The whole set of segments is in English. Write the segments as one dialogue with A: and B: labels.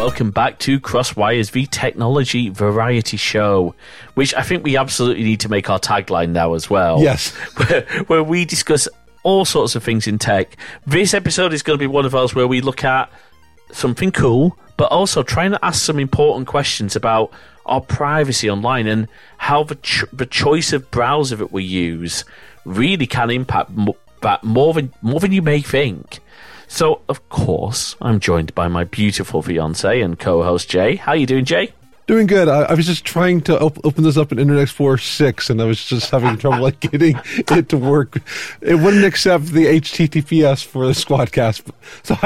A: welcome back to Crosswires, the technology variety show, which I think we absolutely need to make our tagline now as well.
B: Yes.
A: where we discuss all sorts of things in tech. This episode is going to be one of those where we look at something cool, but also trying to ask some important questions about our privacy online and how the choice of browser that we use really can impact that more than you may think. So, of course, I'm joined by my beautiful fiancé and co-host, Jay. How you doing, Jay?
B: Doing good. I was just trying to open this up in Internet Explorer 6, and I was just having trouble getting it to work. It wouldn't accept the HTTPS for the Squadcast. So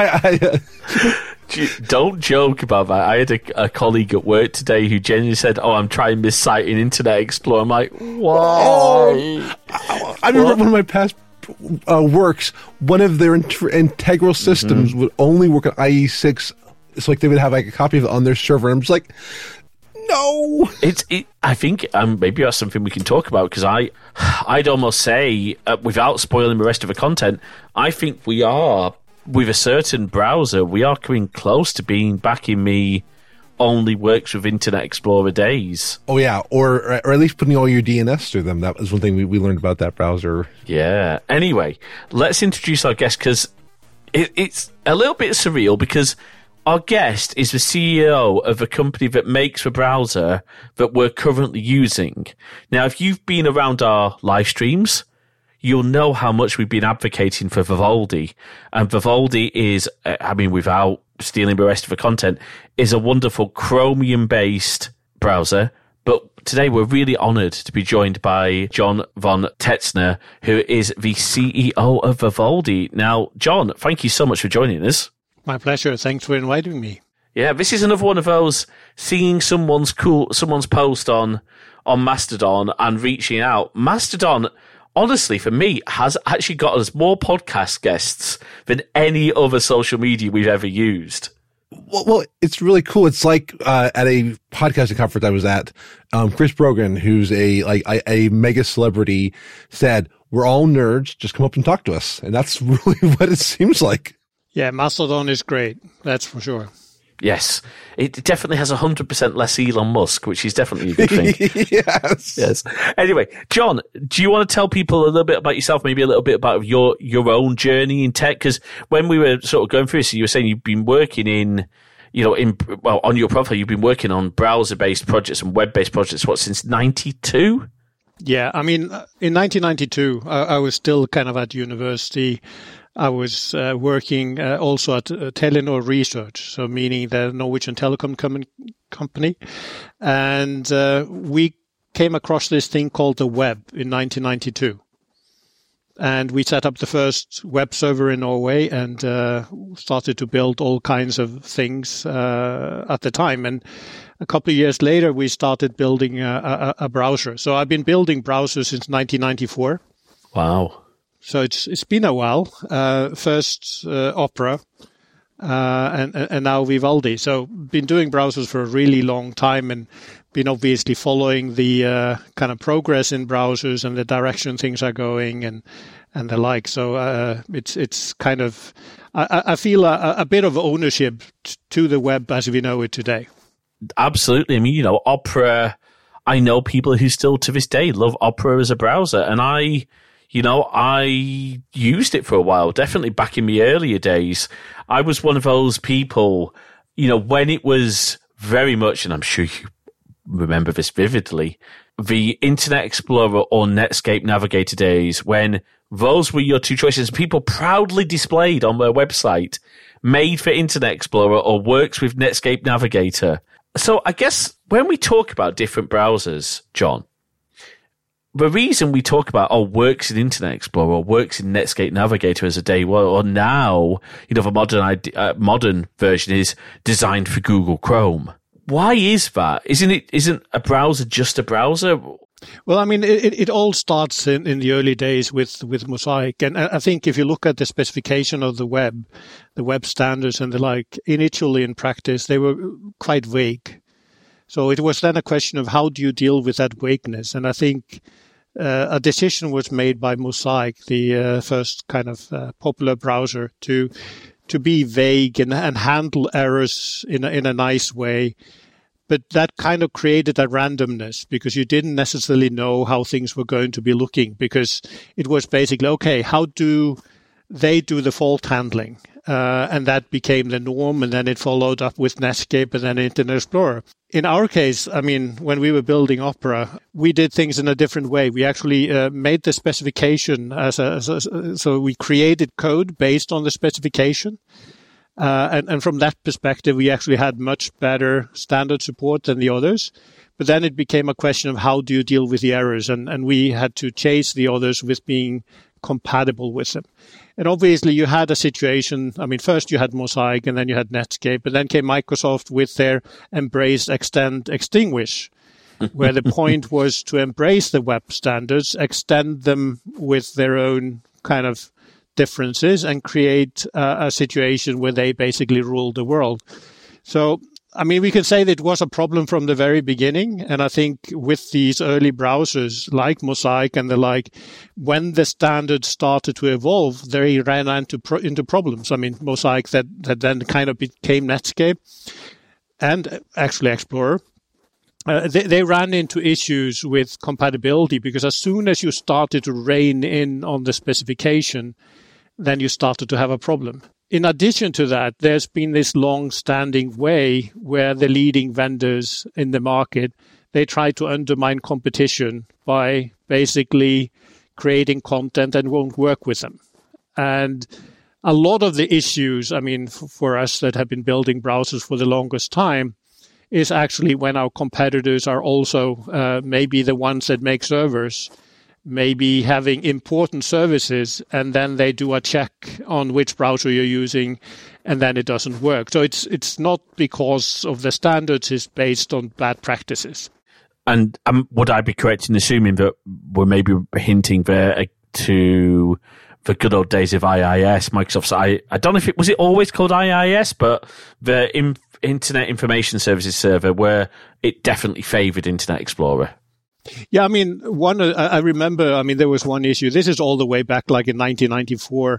A: Don't joke about that. I had a colleague at work today who genuinely said, I'm trying this site in Internet Explorer. I'm like, why?
B: I remember one of my past works, one of their integral systems would only work on IE6. It's like they would have like a copy of it on their server. And I'm just like, no.
A: I think maybe that's something we can talk about, because I'd almost say, without spoiling the rest of the content, I think we are, with a certain browser, we are coming close to being back in the only works with Internet Explorer days.
B: Oh, yeah. Or at least putting all your DNS through them. That was one thing we learned about that browser.
A: Yeah. Anyway, let's introduce our guest, because it's a little bit surreal, because our guest is the CEO of a company that makes the browser that we're currently using. Now, if you've been around our live streams, you'll know how much we've been advocating for Vivaldi. And Vivaldi is, without stealing the rest of the content, is a wonderful Chromium-based browser. But today we're really honoured to be joined by John von Tetzner, who is the CEO of Vivaldi. Now, John, thank you so much for joining us.
C: My pleasure. Thanks for inviting me.
A: Yeah, this is another one of those seeing someone's post on Mastodon and reaching out. Mastodon, honestly, for me, has actually got us more podcast guests than any other social media we've ever used.
B: Well, it's really cool. It's like at a podcasting conference I was at, Chris Brogan, who's a mega celebrity, said, "We're all nerds. Just come up and talk to us." And that's really what it seems like.
C: Yeah, Mastodon is great. That's for sure.
A: Yes, it definitely has 100% less Elon Musk, which is definitely a good thing.
B: Yes.
A: Anyway, John, do you want to tell people a little bit about yourself, maybe a little bit about your own journey in tech? Because when we were sort of going through this, you were saying you've been working on your profile, you've been working on browser-based projects and web-based projects, since 92?
C: Yeah, in 1992, I was still kind of at university. I was working also at Telenor Research, so meaning the Norwegian telecom company. And we came across this thing called the web in 1992. And we set up the first web server in Norway and started to build all kinds of things at the time. And a couple of years later, we started building a browser. So I've been building browsers since 1994.
A: Wow.
C: So it's been a while. First Opera, and now Vivaldi. So been doing browsers for a really long time, and been obviously following the kind of progress in browsers and the direction things are going and the like. So it's kind of I feel a bit of ownership to the web as we know it today.
A: Absolutely. Opera. I know people who still to this day love Opera as a browser, and I used it for a while, definitely back in the earlier days. I was one of those people, when it was very much, and I'm sure you remember this vividly, the Internet Explorer or Netscape Navigator days, when those were your two choices. People proudly displayed on their website, made for Internet Explorer or works with Netscape Navigator. So I guess when we talk about different browsers, John, the reason we talk about, works in Internet Explorer or works in Netscape Navigator as a day, or now, the modern version is designed for Google Chrome. Why is that? Isn't a browser just a browser?
C: Well, it all starts in the early days with Mosaic. And I think if you look at the specification of the web standards and the like, initially in practice, they were quite vague. So it was then a question of how do you deal with that vagueness? And I think a decision was made by Mosaic, the first kind of popular browser, to to be vague and handle errors in a nice way. But that kind of created a randomness because you didn't necessarily know how things were going to be looking, because it was basically, okay, how do they do the fault handling? And that became the norm, and then it followed up with Netscape and then Internet Explorer. In our case, I mean, when we were building Opera, we did things in a different way. We actually made the specification so we created code based on the specification. And from that perspective, we actually had much better standard support than the others. But then it became a question of how do you deal with the errors? And we had to chase the others with being compatible with them. And obviously you had a situation, I mean, first you had Mosaic and then you had Netscape, and then came Microsoft with their embrace, extend, extinguish, where the point was to embrace the web standards, extend them with their own kind of differences, and create a situation where they basically ruled the world. So, I mean, we can say that it was a problem from the very beginning. And I think with these early browsers like Mosaic and the like, when the standards started to evolve, they ran into problems. I mean, Mosaic that then kind of became Netscape and actually Explorer. They ran into issues with compatibility, because as soon as you started to rein in on the specification, then you started to have a problem. In addition to that, there's been this long-standing way where the leading vendors in the market, they try to undermine competition by basically creating content and won't work with them. And a lot of the issues, I mean, for us that have been building browsers for the longest time, is actually when our competitors are also maybe the ones that make servers, maybe having important services, and then they do a check on which browser you're using, and then it doesn't work. So it's not because of the standards, it's based on bad practices.
A: And would I be correct in assuming that we're maybe hinting there to the good old days of IIS, Microsoft's I don't know if was it always called IIS, but the Internet Information Services server, where it definitely favored Internet Explorer.
C: Yeah, I mean, I remember, I mean, there was one issue. This is all the way back like in 1994.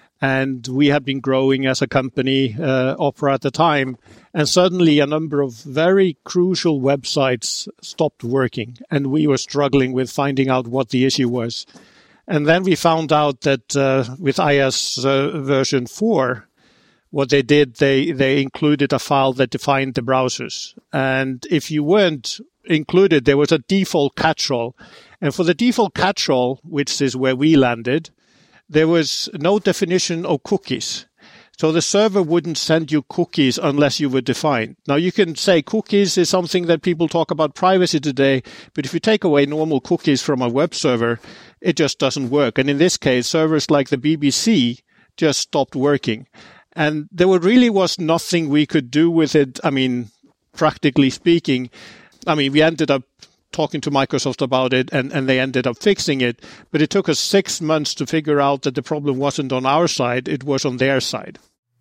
C: And we had been growing as a company, Opera at the time. And suddenly a number of very crucial websites stopped working. And we were struggling with finding out what the issue was. And then we found out that with IIS version 4, what they did, they included a file that defined the browsers. And if you weren't included, there was a default catch-all. And for the default catch-all, which is where we landed, there was no definition of cookies. So the server wouldn't send you cookies unless you were defined. Now, you can say cookies is something that people talk about privacy today, but if you take away normal cookies from a web server, it just doesn't work. And in this case, servers like the BBC just stopped working. And there really was nothing we could do with it. I mean, practically speaking, I mean, we ended up talking to Microsoft about it, and they ended up fixing it. But it took us 6 months to figure out that the problem wasn't on our side, it was on their side.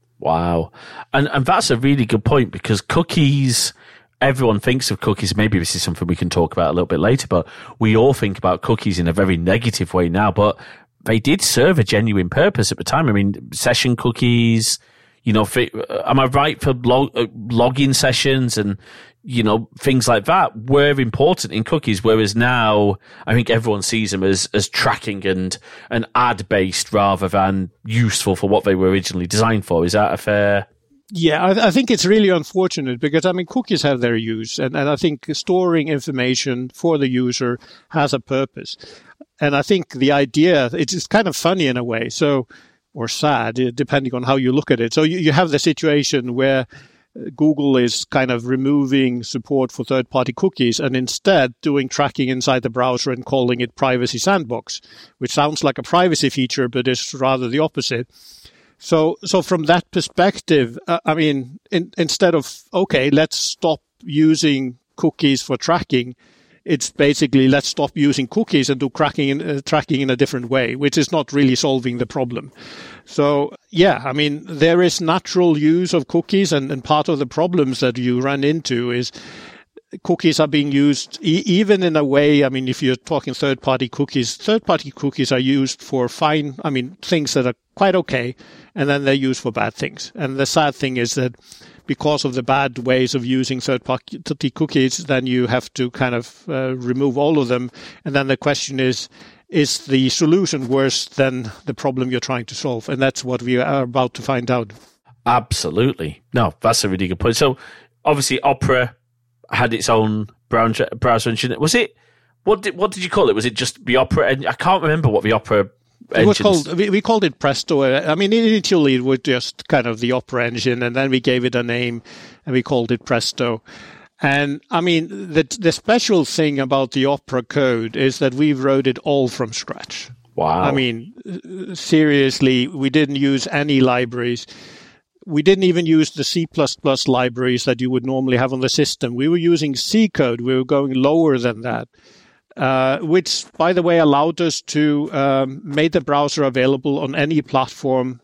A: Wow. And that's a really good point, because cookies, everyone thinks of cookies, maybe this is something we can talk about a little bit later, but we all think about cookies in a very negative way now, but they did serve a genuine purpose at the time. I mean, session cookies, you know, am I right for login sessions and, you know, things like that were important in cookies, whereas now I think everyone sees them as tracking and ad-based rather than useful for what they were originally designed for. Is that a fair...
C: Yeah, I think it's really unfortunate because, I mean, cookies have their use, and I think storing information for the user has a purpose. And I think the idea, it's kind of funny in a way, so, or sad, depending on how you look at it. So you have the situation where Google is kind of removing support for third-party cookies and instead doing tracking inside the browser and calling it Privacy Sandbox, which sounds like a privacy feature, but is rather the opposite. So from that perspective, I mean, instead of, okay, let's stop using cookies for tracking, it's basically let's stop using cookies and do tracking in a different way, which is not really solving the problem. So, yeah, I mean, there is natural use of cookies, and part of the problems that you run into is cookies are being used even in a way. I mean, if you're talking third-party cookies are used for things that are quite okay, and then they're used for bad things. And the sad thing is that because of the bad ways of using third-party cookies, then you have to kind of remove all of them. And then the question is the solution worse than the problem you're trying to solve? And that's what we are about to find out.
A: Absolutely. No, that's a really good point. So obviously Opera had its own browser engine. Was it, what did you call it? Was it just the Opera? I can't remember what the Opera engine.
C: We called it Presto. I mean, initially it was just kind of the Opera engine, and then we gave it a name and we called it Presto. And I mean, the special thing about the Opera code is that we wrote it all from scratch.
A: Wow.
C: I mean, seriously, we didn't use any libraries. We didn't even use the C++ libraries that you would normally have on the system. We were using C code. We were going lower than that, which, by the way, allowed us to make the browser available on any platform.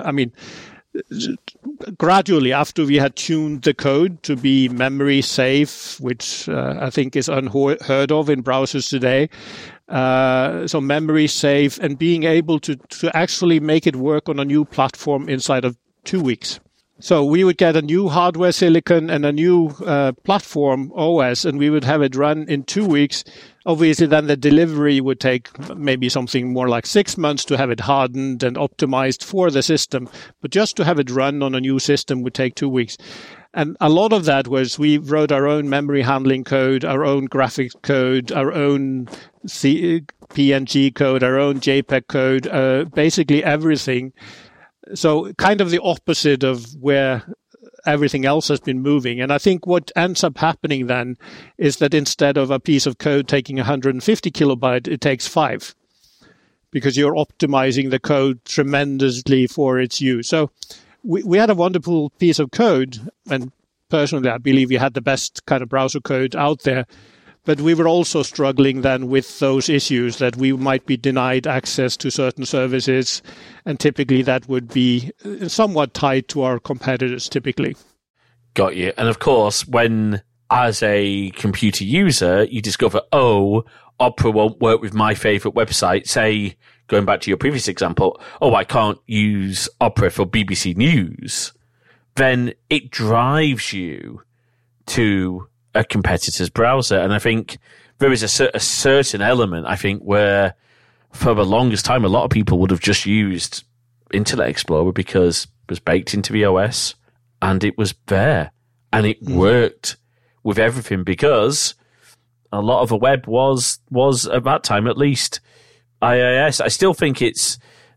C: Gradually, after we had tuned the code to be memory safe, which I think is unheard of in browsers today. So memory safe and being able to actually make it work on a new platform inside of 2 weeks. So we would get a new hardware silicon and a new platform OS, and we would have it run in 2 weeks. Obviously, then the delivery would take maybe something more like 6 months to have it hardened and optimized for the system. But just to have it run on a new system would take 2 weeks. And a lot of that was we wrote our own memory handling code, our own graphics code, our own PNG code, our own JPEG code, basically everything. So kind of the opposite of where everything else has been moving. And I think what ends up happening then is that instead of a piece of code taking 150 kilobytes, it takes 5, because you're optimizing the code tremendously for its use. So we had a wonderful piece of code, and personally I believe we had the best kind of browser code out there. But we were also struggling then with those issues that we might be denied access to certain services, and typically that would be somewhat tied to our competitors typically.
A: Got you. And of course, when as a computer user, you discover, Opera won't work with my favorite website, say, going back to your previous example, I can't use Opera for BBC News, then it drives you to a competitor's browser. And I think there is a certain element, I think, where for the longest time, a lot of people would have just used Internet Explorer because it was baked into the OS and it was there and it worked with everything, because a lot of the web was at that time, at least, IIS. I still think it's,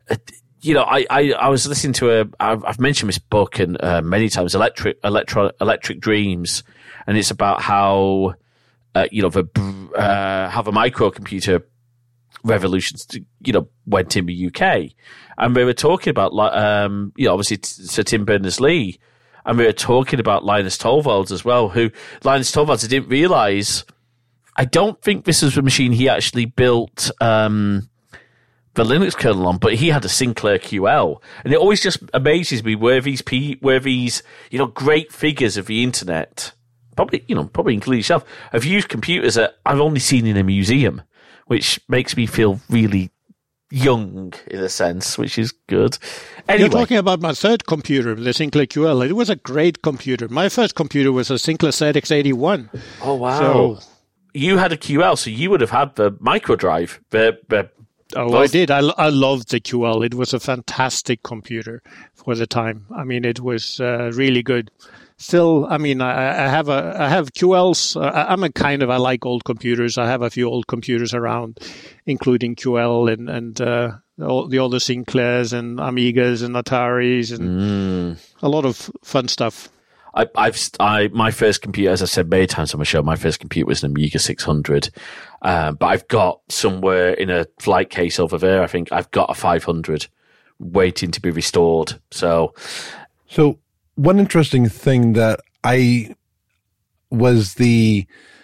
A: I was listening to I've mentioned this book and many times, Electric Dreams. And it's about how, how the microcomputer revolutions, went in the UK. And we were talking about, obviously Sir Tim Berners-Lee. And we were talking about Linus Torvalds as well, Linus Torvalds, I didn't realize, I don't think this was the machine he actually built the Linux kernel on, but he had a Sinclair QL. And it always just amazes me where these great figures of the internet, probably including yourself, have used computers that I've only seen in a museum, which makes me feel really young in a sense, which is good. Anyway.
C: You're talking about my third computer, the Sinclair QL. It was a great computer. My first computer was a Sinclair ZX81.
A: Oh, wow. So, you had a QL, so you would have had the micro drive.
C: I did. I loved the QL. It was a fantastic computer for the time. I mean, it was really good. Still, I mean, I have QLs. I like old computers. I have a few old computers around, including QL and all the other Sinclairs and Amigas and Ataris and a lot of fun stuff.
A: My first computer, as I said many times on my show, my first computer was an Amiga 600. But I've got somewhere in a flight case over there, I think I've got a 500 waiting to be restored. So one
B: interesting thing that was the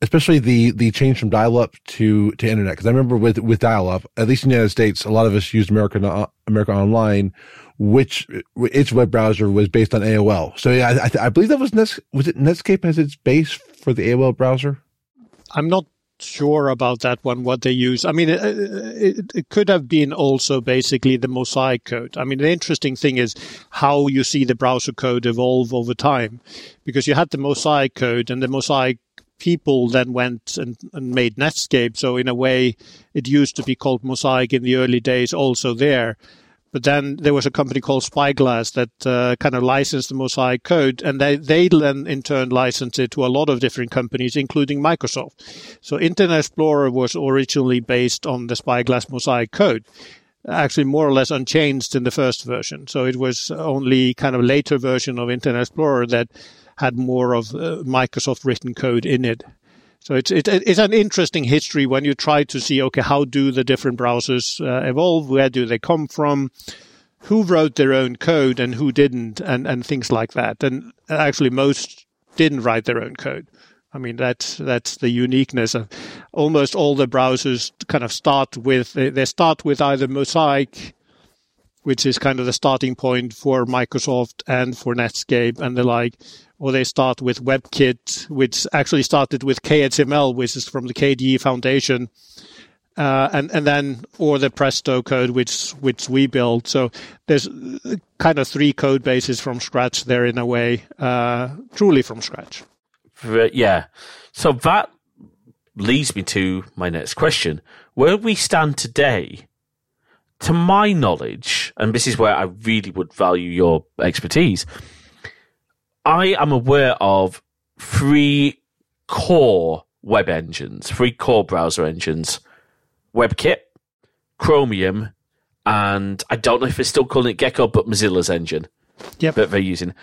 B: especially the change from dial-up to internet. Because I remember with dial-up, at least in the United States, a lot of us used America Online, which its web browser was based on AOL. So yeah, I believe that was it Netscape as its base for the AOL browser?
C: I'm not sure about that one, what they use. I mean, it could have been also basically the Mosaic code. I mean, the interesting thing is how you see the browser code evolve over time, because you had the Mosaic code, and the Mosaic people then went and made Netscape. So in a way, it used to be called Mosaic in the early days also there. But then there was a company called Spyglass that kind of licensed the Mosaic code, and they then in turn licensed it to a lot of different companies, including Microsoft. So Internet Explorer was originally based on the Spyglass Mosaic code, actually more or less unchanged in the first version. So it was only kind of later version of Internet Explorer that had more of Microsoft written code in it. So it's an interesting history when you try to see, okay, how do the different browsers evolve? Where do they come from? Who wrote their own code and who didn't, and things like that. And actually, most didn't write their own code. I mean, that's the uniqueness of almost all the browsers. Kind of start with either Mosaic, which is kind of the starting point for Microsoft and for Netscape and the like. Or they start with WebKit, which actually started with KXML, which is from the KDE Foundation, and then or the Presto code, which we built. So there's kind of three code bases from scratch there in a way, truly from scratch.
A: Yeah. So that leads me to my next question: where we stand today. To my knowledge, and this is where I really would value your expertise, I am aware of three core web engines, three core browser engines: WebKit, Chromium, and I don't know if they're still calling it Gecko, but Mozilla's engine that they're using.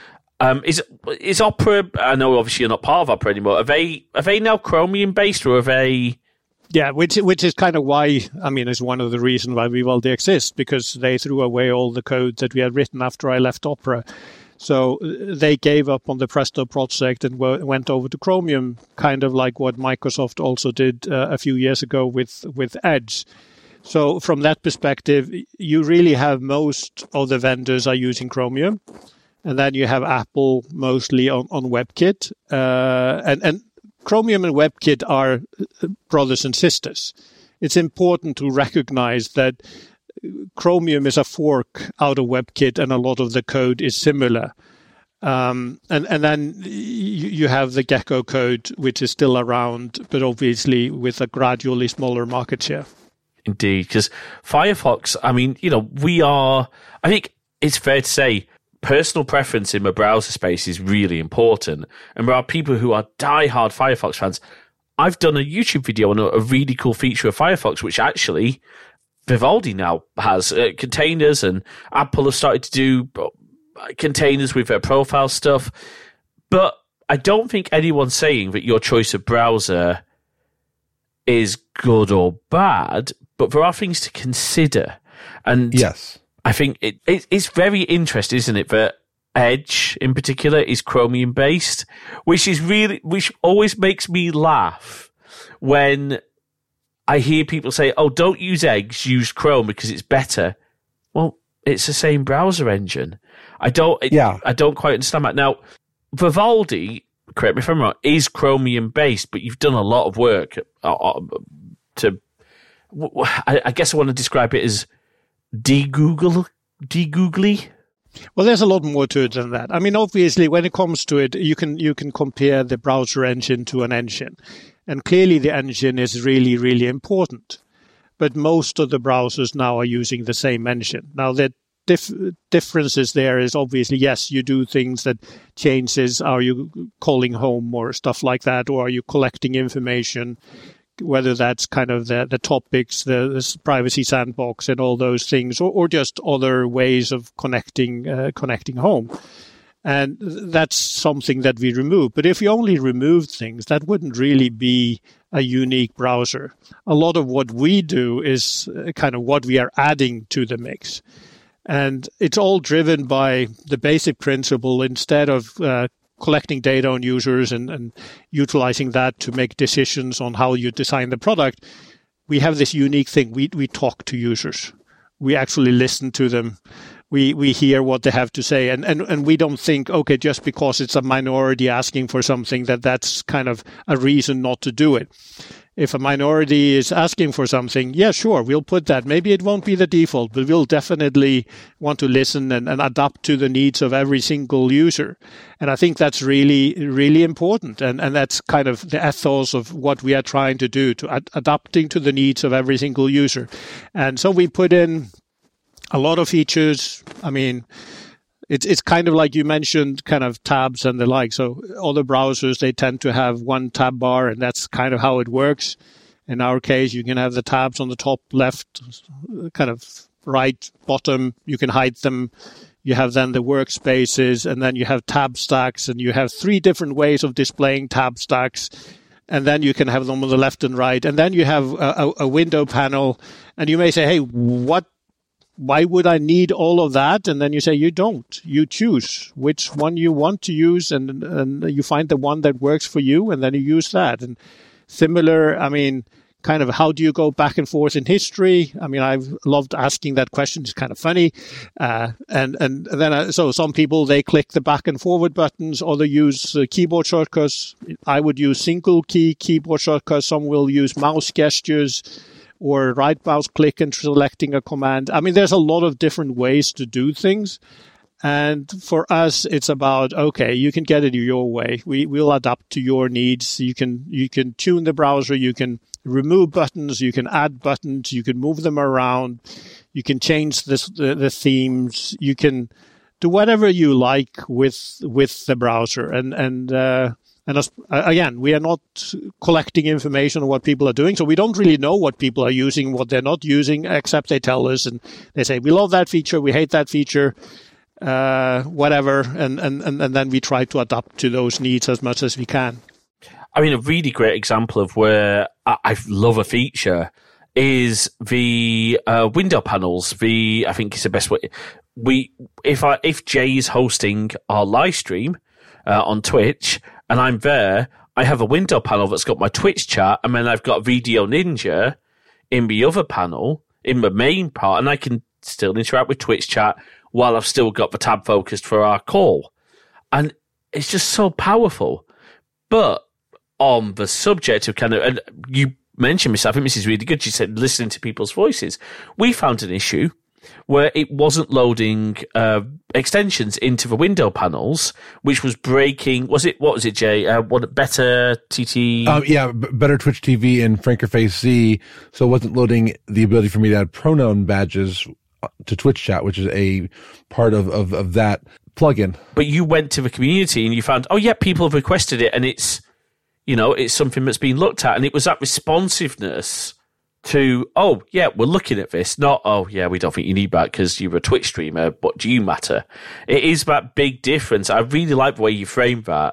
A: Is Opera? I know obviously you're not part of Opera anymore. Are they now Chromium based, or are they?
C: Yeah, which is kind of why, I mean, it's one of the reasons why Vivaldi exists, because they threw away all the code that we had written after I left Opera. So they gave up on the Presto project and went over to Chromium, kind of like what Microsoft also did a few years ago with Edge. So from that perspective, you really have most of the vendors are using Chromium. And then you have Apple mostly on WebKit. And Chromium and WebKit are brothers and sisters. It's important to recognize that Chromium is a fork out of WebKit, and a lot of the code is similar. And then you have the Gecko code, which is still around, but obviously with a gradually smaller market share.
A: Indeed, because Firefox, I mean, I think it's fair to say, personal preference in the browser space is really important. And there are people who are diehard Firefox fans. I've done a YouTube video on a really cool feature of Firefox, which actually Vivaldi now has containers, and Apple have started to do containers with their profile stuff. But I don't think anyone's saying that your choice of browser is good or bad, but there are things to consider. And
B: yes.
A: I think it's very interesting, isn't it, that Edge in particular is Chromium based, which always makes me laugh when I hear people say, "Oh, don't use Edge, use Chrome because it's better." Well, it's the same browser engine. I don't quite understand that. Now, Vivaldi, correct me if I'm wrong, is Chromium based, but you've done a lot of work to. I guess I want to describe it as de-googly.
C: Well, there's a lot more to it than that. I mean, obviously, when it comes to it, you can compare the browser engine to an engine. And clearly the engine is really, really important. But most of the browsers now are using the same engine. Now, the differences there is obviously, yes, you do things that changes. Are you calling home or stuff like that? Or are you collecting information? Whether that's kind of the topics, the privacy sandbox and all those things, or just other ways of connecting home. And that's something that we remove. But if you only removed things, that wouldn't really be a unique browser. A lot of what we do is kind of what we are adding to the mix. And it's all driven by the basic principle. Instead of collecting data on users and utilizing that to make decisions on how you design the product, we have this unique thing. We talk to users. We actually listen to them. We hear what they have to say, and we don't think, okay, just because it's a minority asking for something, that's kind of a reason not to do it. If a minority is asking for something, yeah, sure, we'll put that. Maybe it won't be the default, but we'll definitely want to listen and adapt to the needs of every single user. And I think that's really, really important. And that's kind of the ethos of what we are trying to do, to adapting to the needs of every single user. And so we put in a lot of features. I mean, it's kind of like you mentioned, kind of tabs and the like. So other browsers, they tend to have one tab bar, and that's kind of how it works. In our case, you can have the tabs on the top left, kind of right bottom. You can hide them. You have then the workspaces, and then you have tab stacks, and you have 3 different ways of displaying tab stacks. And then you can have them on the left and right. And then you have a window panel, and you may say, hey, why would I need all of that? And then you say, you don't. You choose which one you want to use, and you find the one that works for you, and then you use that. And similar, I mean, kind of how do you go back and forth in history? I mean, I've loved asking that question. It's kind of funny. And then, so some people, they click the back and forward buttons, or they use keyboard shortcuts. I would use single key keyboard shortcuts. Some will use mouse gestures, or right mouse click and selecting a command. I mean, there's a lot of different ways to do things. And for us, it's about, okay, you can get it your way. We'll adapt to your needs. You can tune the browser. You can remove buttons. You can add buttons. You can move them around. You can change the themes. You can do whatever you like with the browser. And again, we are not collecting information on what people are doing, so we don't really know what people are using, what they're not using, except they tell us, and they say, we love that feature, we hate that feature, whatever, and then we try to adapt to those needs as much as we can.
A: I mean, a really great example of where I love a feature is the window panels. I think it's the best way. If Jay's hosting our live stream on Twitch, and I'm there, I have a window panel that's got my Twitch chat, and then I've got Video Ninja in the other panel, in the main part, and I can still interact with Twitch chat while I've still got the tab focused for our call. And it's just so powerful. But on the subject of kind of, and you mentioned this, I think this is really good, you said listening to people's voices. We found an issue where it wasn't loading extensions into the window panels, which was breaking. What was it, Jay? Better TT?
B: Better Twitch TV and FrankerFace Z. So it wasn't loading the ability for me to add pronoun badges to Twitch chat, which is a part of that plugin.
A: But you went to the community and you found, oh yeah, people have requested it, and it's something that's been looked at, and it was that responsiveness to, oh, yeah, we're looking at this. Not, oh, yeah, we don't think you need that because you're a Twitch streamer, but do you matter? It is that big difference. I really like the way you framed that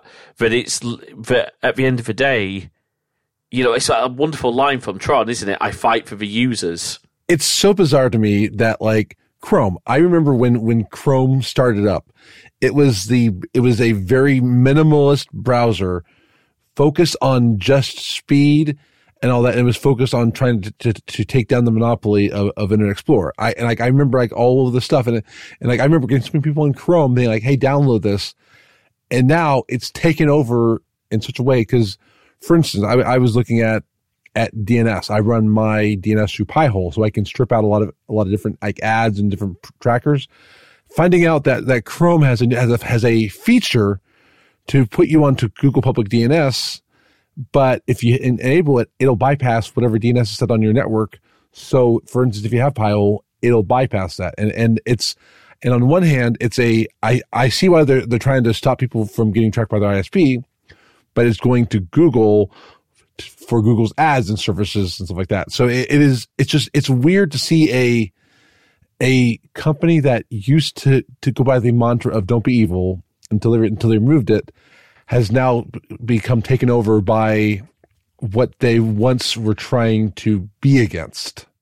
A: at the end of the day, it's a wonderful line from Tron, isn't it? I fight for the users.
B: It's so bizarre to me that, like, Chrome, I remember when Chrome started up, it was a very minimalist browser focused on just speed and all that, and it was focused on trying to take down the monopoly of Internet Explorer. I remember like all of the stuff, and I remember getting some people in Chrome being like, "Hey, download this," and now it's taken over in such a way. Because, for instance, I was looking at DNS. I run my DNS through Pi-hole, so I can strip out a lot of different like ads and different trackers. Finding out that Chrome has a feature to put you onto Google Public DNS. But if you enable it, it'll bypass whatever DNS is set on your network. So, for instance, if you have Pi-hole, it'll bypass that. And on one hand, I see why they're trying to stop people from getting tracked by their ISP, but it's going to Google for Google's ads and services and stuff like that. So it's weird to see a company that used to go by the mantra of "don't be evil" until they removed it, has now become taken over by what they once were trying to be against.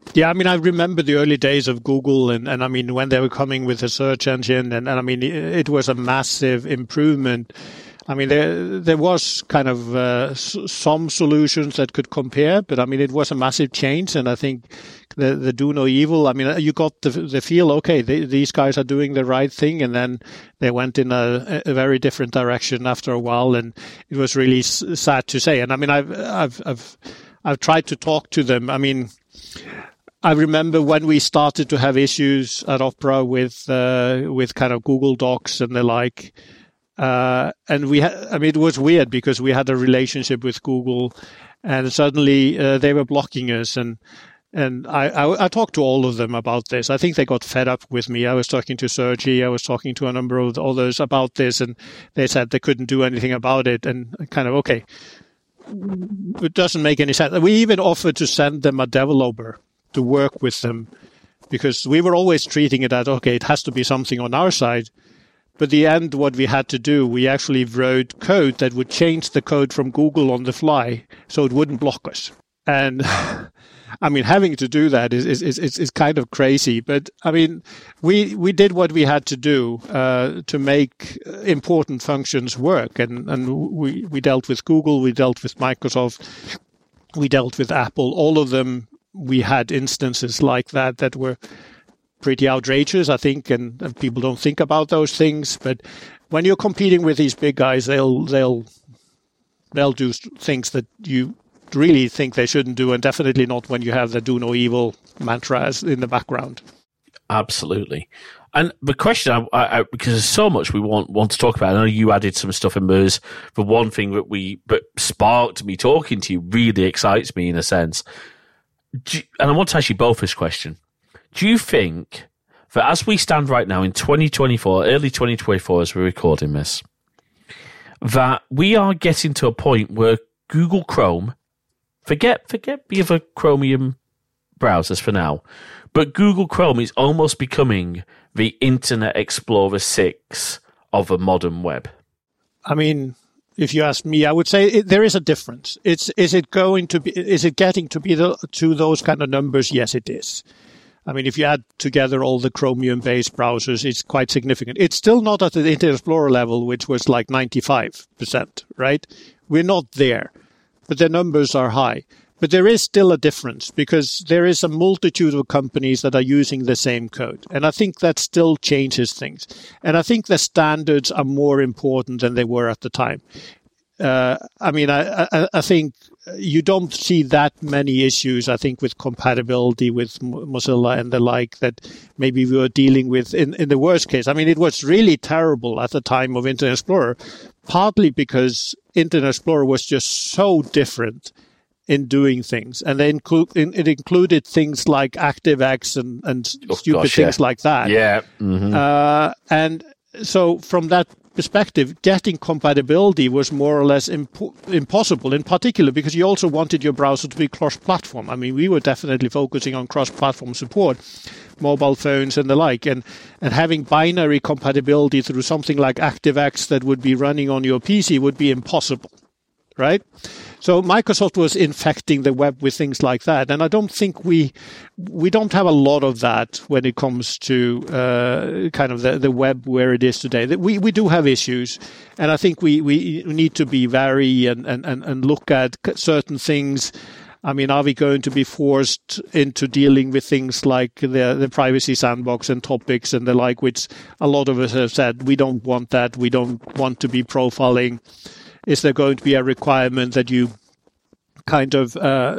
C: Yeah, I mean, I remember the early days of Google, and I mean, when they were coming with a search engine, and I mean, it was a massive improvement. I mean, there was kind of some solutions that could compare, but I mean, it was a massive change, and I think the do no evil. I mean, you got the feel, okay, these guys are doing the right thing, and then they went in a very different direction after a while, and it was really sad to say. And I mean, I've tried to talk to them. I mean, I remember when we started to have issues at Opera with kind of Google Docs and the like. And it was weird because we had a relationship with Google, and suddenly they were blocking us. And I talked to all of them about this. I think they got fed up with me. I was talking to Sergey, I was talking to a number of others about this, and they said they couldn't do anything about it. And kind of, okay, it doesn't make any sense. We even offered to send them a developer to work with them, because we were always treating it as, okay, it has to be something on our side. But in the end, what we had to do, we actually wrote code that would change the code from Google on the fly so it wouldn't block us. And I mean, having to do that is kind of crazy. But I mean, we did what we had to do to make important functions work. And we dealt with Google, we dealt with Microsoft, we dealt with Apple, all of them. We had instances like that were pretty outrageous, I think, and people don't think about those things. But when you're competing with these big guys, they'll do things that you really think they shouldn't do, and definitely not when you have the do no evil mantra in the background.
A: Absolutely. And the question, because there's so much we want to talk about. I know you added some stuff in Mers. The one thing that sparked me talking to you really excites me in a sense. And I want to ask you both this question. Do you think that as we stand right now in 2024, early 2024 as we're recording this, that we are getting to a point where Google Chrome, forget the other Chromium browsers for now, but Google Chrome is almost becoming the Internet Explorer 6 of a modern web? I
C: mean, if you ask me, I would say there is a difference. Is it getting to be to those kind of numbers? Yes, it is. I mean, if you add together all the Chromium-based browsers, it's quite significant. It's still not at the Internet Explorer level, which was like 95%, right? We're not there, but the numbers are high. But there is still a difference because there is a multitude of companies that are using the same code. And I think that still changes things. And I think the standards are more important than they were at the time. I mean, I think you don't see that many issues, I think, with compatibility with Mozilla and the like that maybe we were dealing with in the worst case. I mean, it was really terrible at the time of Internet Explorer, partly because Internet Explorer was just so different in doing things. And it included things like ActiveX and stupid things like that.
A: Yeah. Mm-hmm.
C: And so from that perspective, getting compatibility was more or less impossible, in particular because you also wanted your browser to be cross-platform. I mean, we were definitely focusing on cross-platform support, mobile phones and the like, and having binary compatibility through something like ActiveX that would be running on your PC would be impossible, right? So Microsoft was infecting the web with things like that, and I don't think we don't have a lot of that when it comes to kind of the web where it is today. We do have issues, and I think we need to be wary and look at certain things. I mean, are we going to be forced into dealing with things like the privacy sandbox and topics and the like, which a lot of us have said we don't want that. We don't want to be profiling. Is there going to be a requirement that you kind of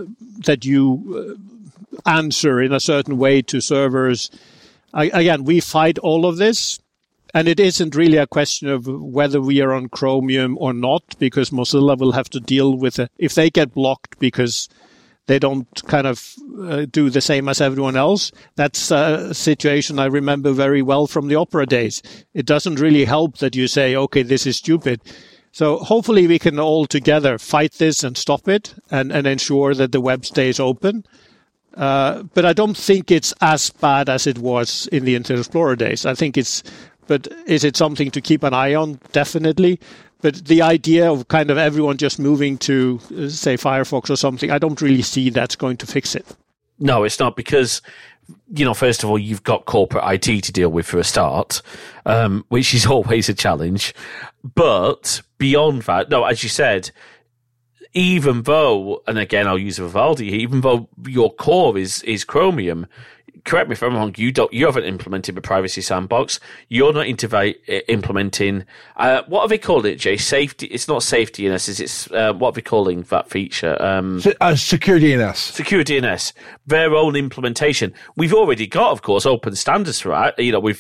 C: answer in a certain way to servers? Again, we fight all of this, and it isn't really a question of whether we are on Chromium or not, because Mozilla will have to deal with it if they get blocked because they don't kind of do the same as everyone else. That's a situation I remember very well from the Opera days. It doesn't really help that you say, okay, this is stupid. So hopefully we can all together fight this and stop it and ensure that the web stays open. But I don't think it's as bad as it was in the Internet Explorer days. But is it something to keep an eye on? Definitely. But the idea of kind of everyone just moving to, say, Firefox or something, I don't really see that's going to fix it.
A: No, it's not, because, first of all, you've got corporate IT to deal with for a start, which is always a challenge. But beyond that, no, as you said, even though, and again, I'll use Vivaldi, even though your core is Chromium, correct me if I'm wrong, you haven't implemented the privacy sandbox. You're not implementing, what are they calling it, Jay? Safety. It's not safety DNS. It's what are they calling that feature?
B: Secure DNS.
A: Secure DNS. Their own implementation. We've already got, of course, open standards for that. With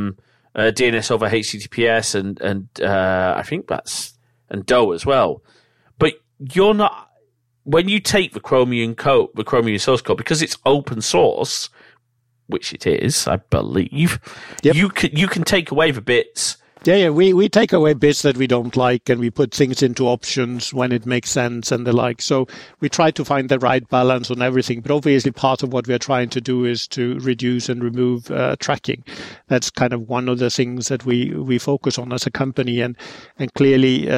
A: DNS over HTTPS and I think that's and DOE as well. But you're not, when you take the Chromium code, the Chromium source code, because it's open source, which it is, I believe. Yep. You can take away the bits.
C: Yeah. We take away bits that we don't like, and we put things into options when it makes sense and the like. So we try to find the right balance on everything. But obviously, part of what we are trying to do is to reduce and remove tracking. That's kind of one of the things that we focus on as a company, and clearly.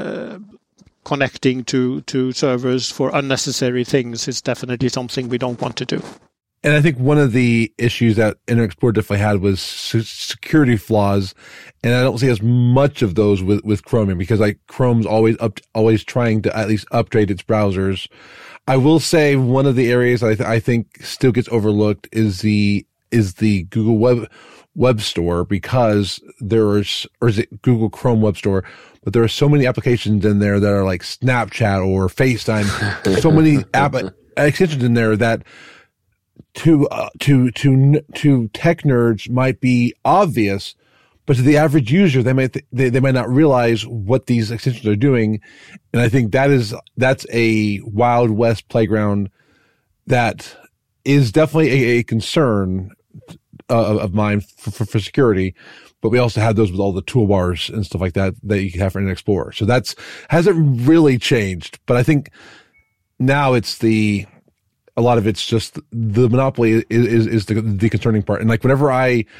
C: Connecting to servers for unnecessary things is definitely something we don't want to do.
B: And I think one of the issues that Internet Explorer definitely had was security flaws, and I don't see as much of those with Chromium, because Chrome's always trying to at least upgrade its browsers. I will say one of the areas I think still gets overlooked is the Google Web Store, because or is it Google Chrome Web Store? But there are so many applications in there that are like Snapchat or FaceTime. So many extensions in there that to tech nerds might be obvious, but to the average user, they might not realize what these extensions are doing. And I think that's a Wild West playground that is definitely a concern of mine for security. But we also have those with all the toolbars and stuff like that you can have for Internet Explorer. So hasn't really changed. But I think now a lot of it's just the monopoly is the concerning part. And like whenever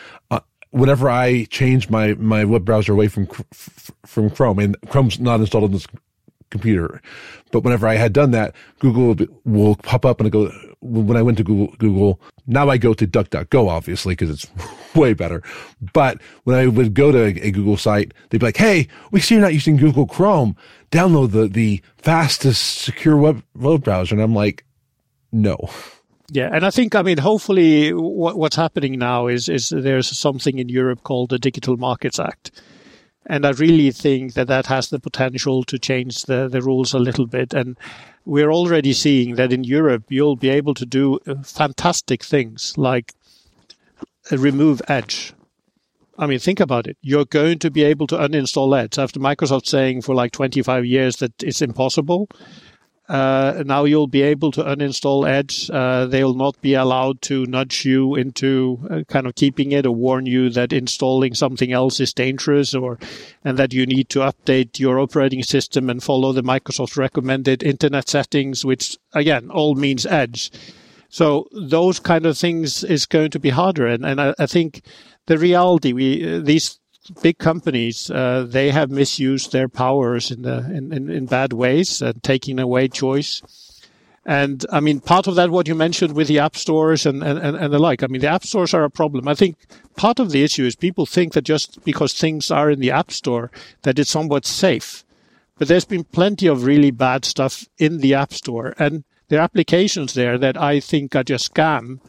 B: I change my web browser away from Chrome, and Chrome's not installed on this computer, but whenever I had done that, Google will pop up, and I go, when I went to Google, now I go to DuckDuckGo, obviously, because it's way better. But when I would go to a Google site, they'd be like, hey, we see you're not using Google Chrome. Download the fastest secure web browser. And I'm like, no.
C: Yeah, and I think, hopefully what's happening now is there's something in Europe called the Digital Markets Act. And I really think that has the potential to change the rules a little bit. And we're already seeing that in Europe, you'll be able to do fantastic things like remove Edge. Think about it. You're going to be able to uninstall Edge after Microsoft saying for like 25 years that it's impossible. Now you'll be able to uninstall Edge. They'll not be allowed to nudge you into kind of keeping it or warn you that installing something else is dangerous, and that you need to update your operating system and follow the Microsoft recommended internet settings, which again all means Edge. So those kind of things is going to be harder, and I think the reality these big companies, they have misused their powers in bad ways and taking away choice. And part of that, what you mentioned with the app stores and the like, the app stores are a problem. I think part of the issue is people think that just because things are in the app store, that it's somewhat safe. But there's been plenty of really bad stuff in the app store, and there are applications there that I think are just scam.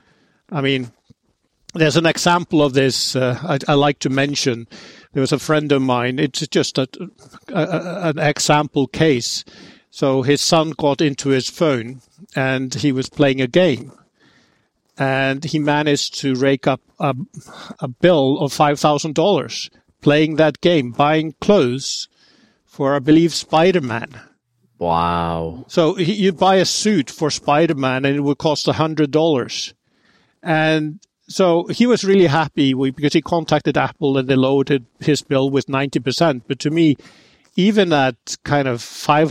C: There's an example of this I like to mention. There was a friend of mine. It's just an example case. So his son got into his phone and he was playing a game. And he managed to rake up a bill of $5,000 playing that game, buying clothes for, I believe, Spider-Man.
A: Wow.
C: So you buy a suit for Spider-Man and it would cost $100. And so he was really happy because he contacted Apple and they lowered his bill with 90%. But to me, even at kind of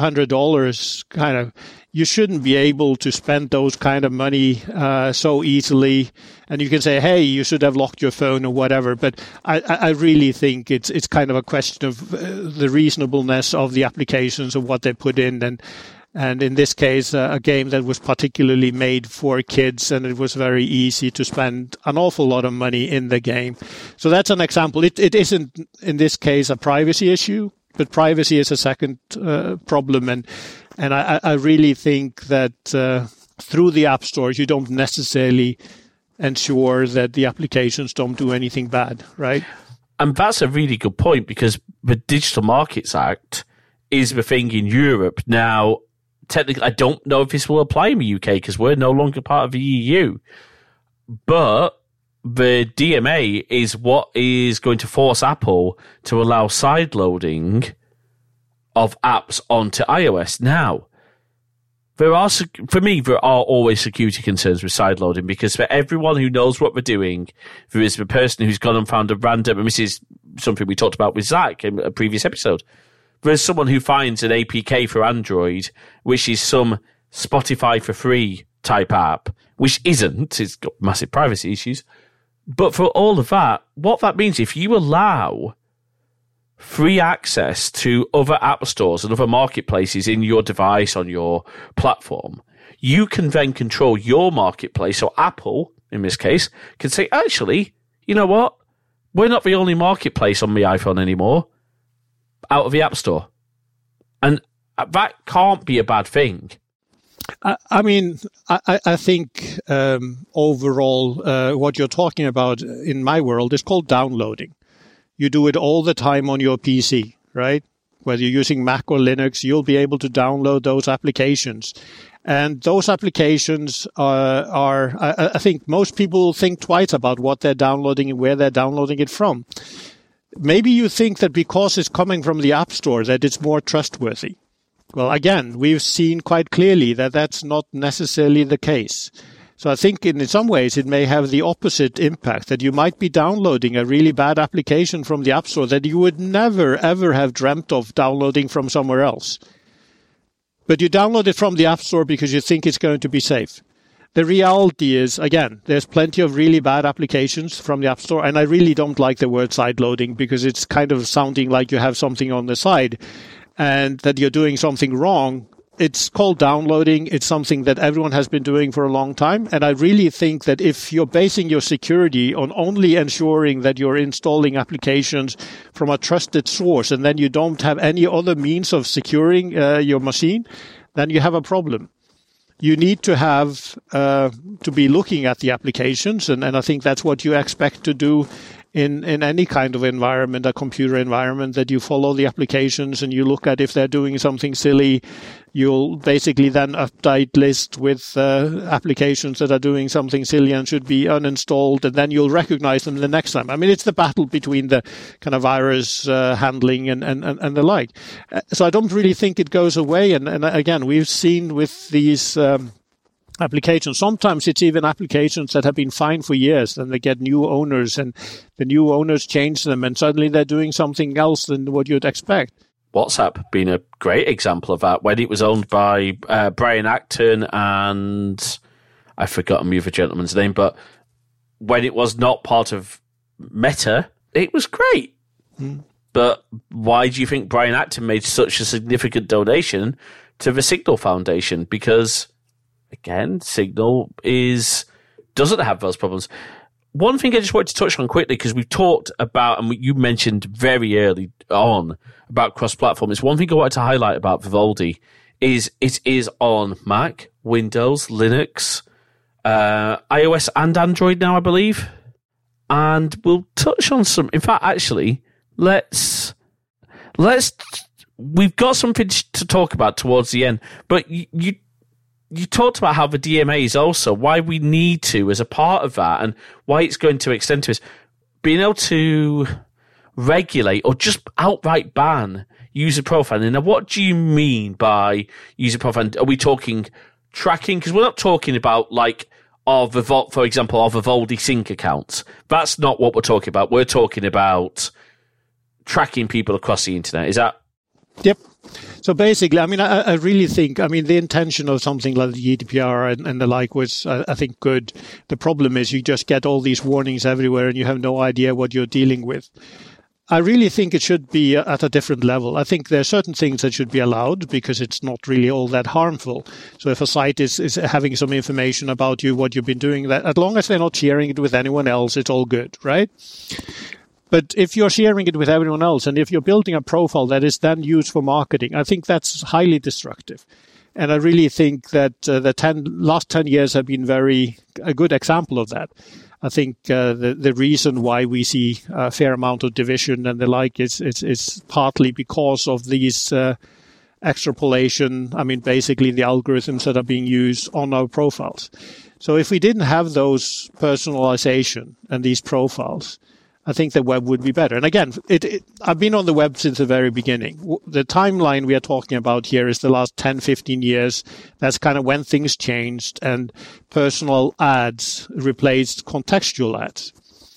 C: $500, you shouldn't be able to spend those kind of money so easily. And you can say, hey, you should have locked your phone or whatever. But I really think it's kind of a question of the reasonableness of the applications of what they put in. And in this case, a game that was particularly made for kids, and it was very easy to spend an awful lot of money in the game. So that's an example. It isn't, in this case, a privacy issue, but privacy is a second problem. And I really think that through the app stores, you don't necessarily ensure that the applications don't do anything bad, right?
A: And that's a really good point, because the Digital Markets Act is the thing in Europe. Now, technically, I don't know if this will apply in the UK because we're no longer part of the EU. But the DMA is what is going to force Apple to allow sideloading of apps onto iOS. Now, there are always security concerns with sideloading, because for everyone who knows what they're doing, there is the person who's gone and found a random, and this is something we talked about with Zach in a previous episode. There's someone who finds an APK for Android, which is some Spotify for free type app, which isn't. It's got massive privacy issues. But for all of that, what that means, if you allow free access to other app stores and other marketplaces in your device, on your platform, you can then control your marketplace. So Apple, in this case, can say, actually, you know what? We're not the only marketplace on the iPhone anymore, out of the App Store. And that can't be a bad thing.
C: I mean, I think overall what you're talking about in my world is called downloading. You do it all the time on your PC, right? Whether you're using Mac or Linux, you'll be able to download those applications. And those applications I think most people think twice about what they're downloading and where they're downloading it from. Maybe you think that because it's coming from the App Store that it's more trustworthy. Well, again, we've seen quite clearly that that's not necessarily the case. So I think in some ways it may have the opposite impact, that you might be downloading a really bad application from the App Store that you would never, ever have dreamt of downloading from somewhere else. But you download it from the App Store because you think it's going to be safe. The reality is, again, there's plenty of really bad applications from the App Store, and I really don't like the word sideloading because it's kind of sounding like you have something on the side and that you're doing something wrong. It's called downloading. It's something that everyone has been doing for a long time. And I really think that if you're basing your security on only ensuring that you're installing applications from a trusted source and then you don't have any other means of securing your machine, then you have a problem. You need to have to be looking at the applications. And I think that's what you expect to do in any kind of environment, a computer environment, that you follow the applications and you look at if they're doing something silly. You'll basically then update list with applications that are doing something silly and should be uninstalled, and then you'll recognize them the next time. I mean, it's the battle between the kind of virus handling and the like. So I don't really think it goes away. And again, we've seen with these applications, sometimes it's even applications that have been fine for years, and they get new owners, and the new owners change them, and suddenly they're doing something else than what you'd expect.
A: WhatsApp being a great example of that, when it was owned by Brian Acton and I've forgotten the other gentleman's name, but when it was not part of Meta, it was great. But why do you think Brian Acton made such a significant donation to the Signal Foundation? Because, again, Signal doesn't have those problems. One thing I just wanted to touch on quickly, because we've talked about, and you mentioned very early on about cross-platform, is one thing I wanted to highlight about Vivaldi is it is on Mac, Windows, Linux, iOS and Android now, I believe. And we'll touch on some. In fact, actually, let's. We've got something to talk about towards the end, but you talked about how the DMA is also why we need to, as a part of that, and why it's going to extend to us, being able to regulate or just outright ban user profiling. Now, what do you mean by user profiling? Are we talking tracking? Because we're not talking about, like, for example, our Vivaldi sync accounts. That's not what we're talking about. We're talking about tracking people across the internet. Is that?
C: Yep. So basically, I mean, I really think, the intention of something like the GDPR and the like was, I think, good. The problem is you just get all these warnings everywhere and you have no idea what you're dealing with. I really think it should be at a different level. I think there are certain things that should be allowed because it's not really all that harmful. So if a site is having some information about you, what you've been doing, that as long as they're not sharing it with anyone else, it's all good, right? But if you're sharing it with everyone else, and if you're building a profile that is then used for marketing, I think that's highly destructive. And I really think that the last 10 years have been a good example of that. I think the reason why we see a fair amount of division and the like is partly because of these extrapolation, basically the algorithms that are being used on our profiles. So if we didn't have those personalization and these profiles, I think the web would be better. And again, I've been on the web since the very beginning. The timeline we are talking about here is the last 10, 15 years. That's kind of when things changed and personal ads replaced contextual ads.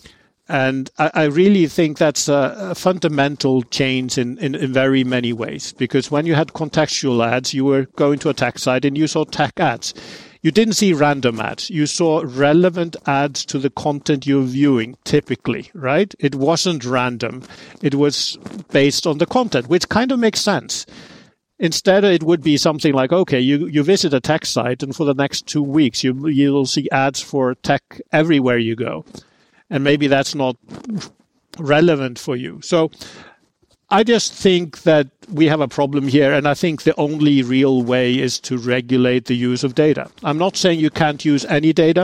C: And I really think that's a fundamental change in very many ways. Because when you had contextual ads, you were going to a tech site and you saw tech ads. You didn't see random ads. You saw relevant ads to the content you're viewing, typically, right? It wasn't random. It was based on the content, which kind of makes sense. Instead, it would be something like, okay, you visit a tech site, and for the next 2 weeks, you'll see ads for tech everywhere you go. And maybe that's not relevant for you. So I just think that we have a problem here, and I think the only real way is to regulate the use of data. I'm not saying you can't use any data.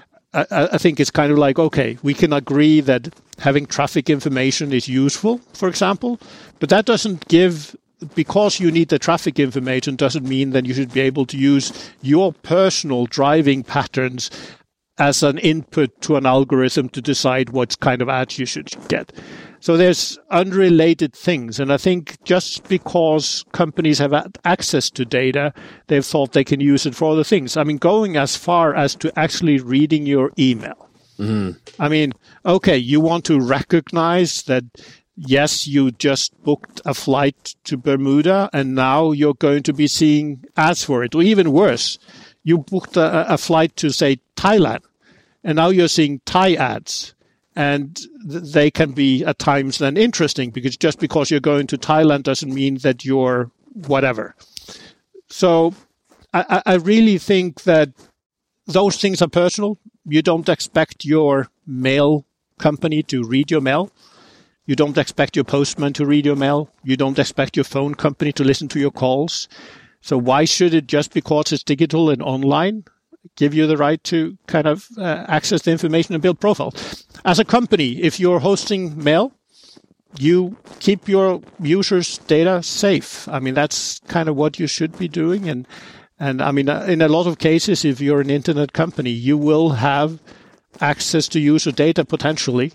C: I think it's kind of like, okay, we can agree that having traffic information is useful, for example, but that doesn't because you need the traffic information doesn't mean that you should be able to use your personal driving patterns as an input to an algorithm to decide what kind of ads you should get. So there's unrelated things. And I think just because companies have had access to data, they've thought they can use it for other things. Going as far as to actually reading your email. Mm-hmm. Okay, you want to recognize that, yes, you just booked a flight to Bermuda and now you're going to be seeing ads for it. Or even worse, you booked a flight to, say, Thailand, and now you're seeing Thai ads. And they can be at times then interesting because just because you're going to Thailand doesn't mean that you're whatever. So I really think that those things are personal. You don't expect your mail company to read your mail. You don't expect your postman to read your mail. You don't expect your phone company to listen to your calls. So why should it, just because it's digital and online, give you the right to kind of access the information and build profiles? As a company, if you're hosting mail, you keep your users' data safe. That's kind of what you should be doing. And in a lot of cases, if you're an internet company, you will have access to user data potentially.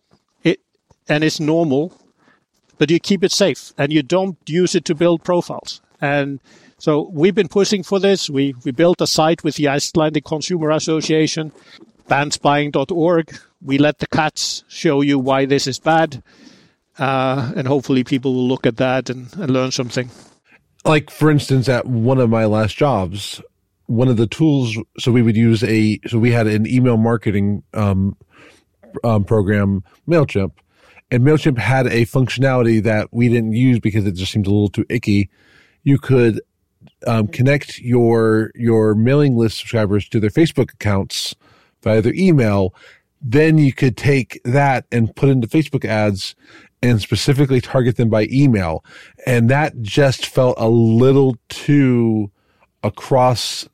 C: And it's normal, but you keep it safe and you don't use it to build profiles. And so we've been pushing for this. We built a site with the Icelandic Consumer Association, banspying.org. We let the cats show you why this is bad. And hopefully people will look at that and learn something.
B: Like, for instance, at one of my last jobs, one of the tools, so we had an email marketing program, MailChimp, and MailChimp had a functionality that we didn't use because it just seemed a little too icky. You could connect your mailing list subscribers to their Facebook accounts via their email. Then you could take that and put into Facebook ads and specifically target them by email. And that just felt a little too across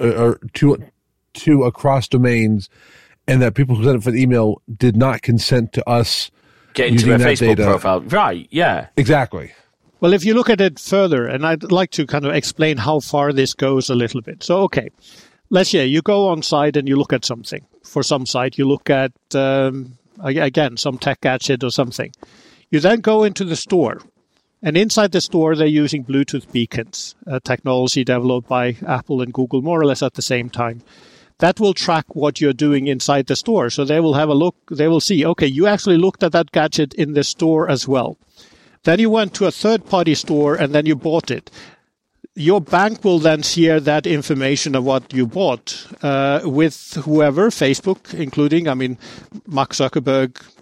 B: across domains, and that people who sent it for the email did not consent to us
A: get into their Facebook profile. Right, yeah.
B: Exactly.
C: Well, if you look at it further, and I'd like to kind of explain how far this goes a little bit. So, okay, let's say you go on site and you look at something. For some site, you look at, again, some tech gadget or something. You then go into the store. And inside the store, they're using Bluetooth beacons, technology developed by Apple and Google more or less at the same time. That will track what you're doing inside the store. So they will have a look. They will see, okay, you actually looked at that gadget in the store as well. Then you went to a third-party store and then you bought it. Your bank will then share that information of what you bought with whoever, Facebook, including, Mark Zuckerberg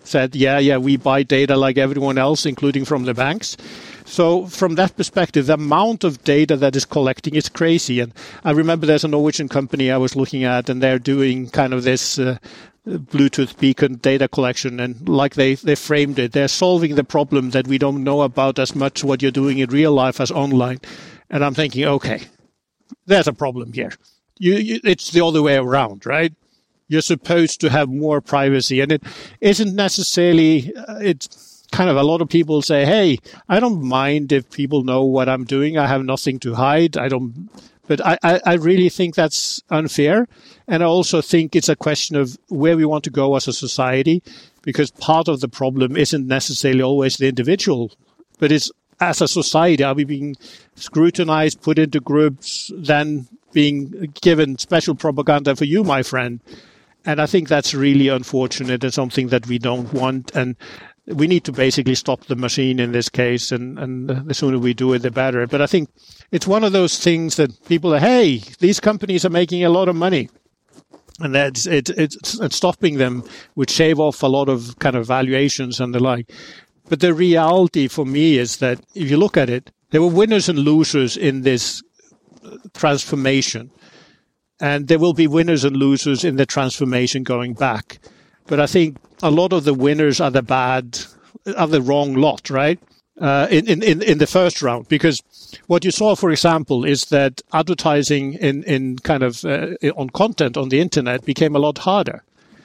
C: said, yeah, we buy data like everyone else, including from the banks. So from that perspective, the amount of data that is collecting is crazy. And I remember there's a Norwegian company I was looking at, and they're doing kind of this Bluetooth beacon data collection. And like they framed it, they're solving the problem that we don't know about as much what you're doing in real life as online. And I'm thinking, okay, there's a problem here. It's the other way around, right? You're supposed to have more privacy. And it isn't necessarily, it's kind of a lot of people say, hey, I don't mind if people know what I'm doing. I have nothing to hide. But I really think that's unfair. And I also think it's a question of where we want to go as a society, because part of the problem isn't necessarily always the individual, but it's as a society, are we being scrutinized, put into groups, then being given special propaganda for you, my friend? And I think that's really unfortunate and something that we don't want. And we need to basically stop the machine in this case. And the sooner we do it, the better. But I think it's one of those things that people are, hey, these companies are making a lot of money. And that's it's stopping them would shave off a lot of kind of valuations and the like. But the reality for me is that if you look at it, there were winners and losers in this transformation. And there will be winners and losers in the transformation going back. But I think a lot of the winners are the wrong lot, right? In the first round, because what you saw, for example, is that advertising in kind of on content on the internet became a lot harder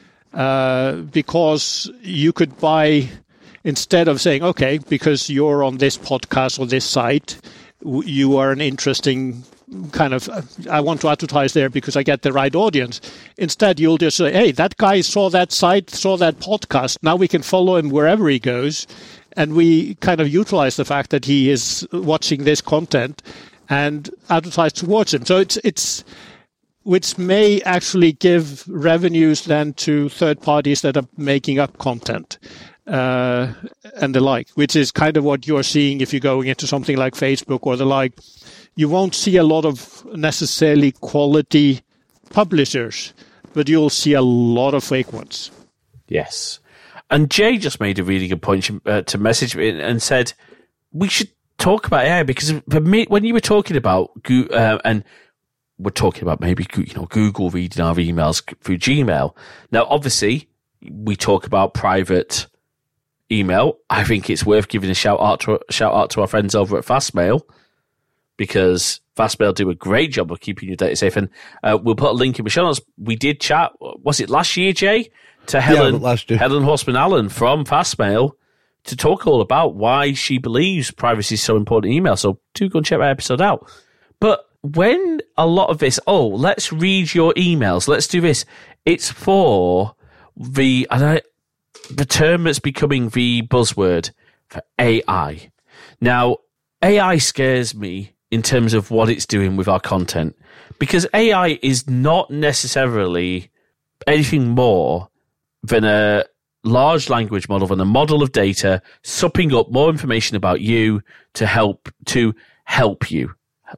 C: because you could buy, instead of saying, okay, because you're on this podcast or this site, you are an interesting kind of, I want to advertise there because I get the right audience. Instead, you'll just say, hey, that guy saw that site, saw that podcast. Now we can follow him wherever he goes. And we kind of utilize the fact that he is watching this content and advertise towards him. So it's which may actually give revenues then to third parties that are making up content and the like, which is kind of what you're seeing if you're going into something like Facebook or the like. You won't see a lot of necessarily quality publishers, but you'll see a lot of fake ones.
A: Yes. And Jay just made a really good point to message me and said, we should talk about AI, because for me, when you were talking about, and we're talking about maybe, Google reading our emails through Gmail. Now, obviously, we talk about private email. I think it's worth giving a shout out to our friends over at Fastmail, because Fastmail do a great job of keeping your data safe. And we'll put a link in the show notes. We did chat, was it last year, Jay? To Helen Horseman-Allen from Fastmail to talk all about why she believes privacy is so important in email. So do go and check that episode out. But when a lot of this, let's read your emails, let's do this, it's for the term that's becoming the buzzword for AI. Now, AI scares me in terms of what it's doing with our content, because AI is not necessarily anything more than a large language model, than a model of data, supping up more information about you to help you.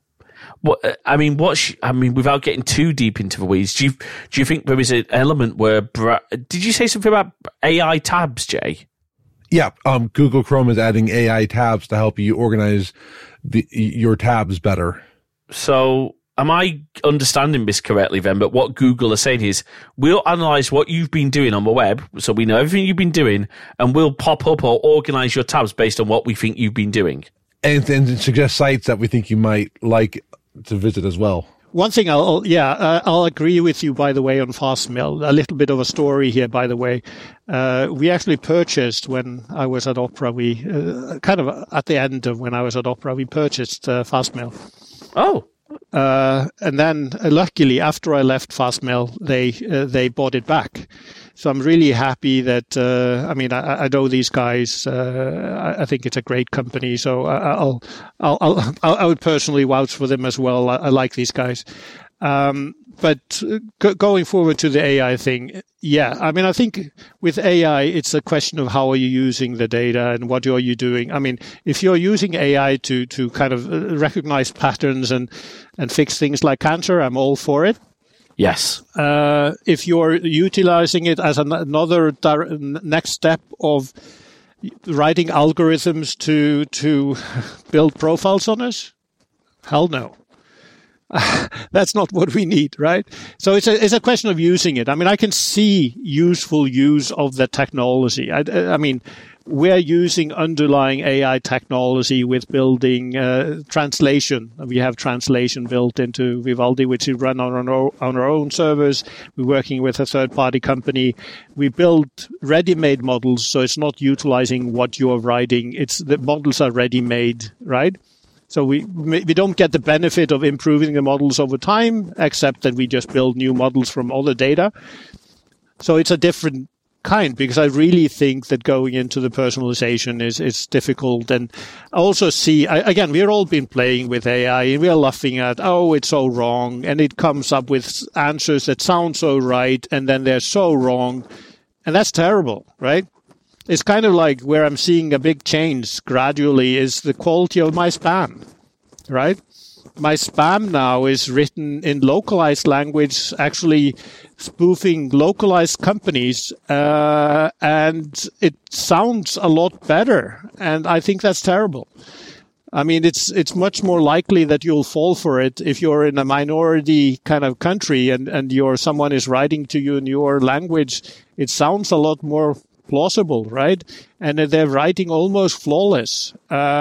A: Without getting too deep into the weeds, do you think there is an element where? Did you say something about AI tabs, Jay?
B: Yeah, Google Chrome is adding AI tabs to help you organize your tabs better.
A: So, am I understanding this correctly then? But what Google are saying is, we'll analyze what you've been doing on the web, so we know everything you've been doing, and we'll pop up or organize your tabs based on what we think you've been doing. And
B: suggest sites that we think you might like to visit as well.
C: One thing I'll agree with you, by the way, on Fastmail. A little bit of a story here, by the way. We actually purchased, when I was at Opera, kind of at the end of when I was at Opera, we purchased Fastmail.
A: Oh.
C: And then, luckily, after I left Fastmail, they bought it back. So I'm really happy that, I know these guys. I think it's a great company. So I would personally vouch for them as well. I like these guys. But going forward to the AI thing, I think with AI, it's a question of how are you using the data and what are you doing. I mean, if you're using AI to kind of recognize patterns and fix things like cancer, I'm all for it.
A: Yes.
C: If you're utilizing it as another next step of writing algorithms to build profiles on us, hell no. That's not what we need, right? So it's a question of using it. I mean, I can see useful use of the technology. I mean, we're using underlying AI technology with building translation. We have translation built into Vivaldi, which we run on our own servers. We're working with a third-party company. We build ready-made models, so it's not utilizing what you're writing. The models are ready-made, right? So we don't get the benefit of improving the models over time, except that we just build new models from all the data. So it's a different kind, because I really think that going into the personalization is difficult. And I also see, again, we've all been playing with AI and we're laughing at, oh, it's so wrong. And it comes up with answers that sound so right, and then they're so wrong. And that's terrible, right? It's kind of like where I'm seeing a big change gradually is the quality of my spam, right? My spam now is written in localized language, actually spoofing localized companies, and it sounds a lot better. And I think that's terrible. I mean, it's much more likely that you'll fall for it if you're in a minority kind of country and someone is writing to you in your language. It sounds a lot more plausible, right? And they're writing almost flawless.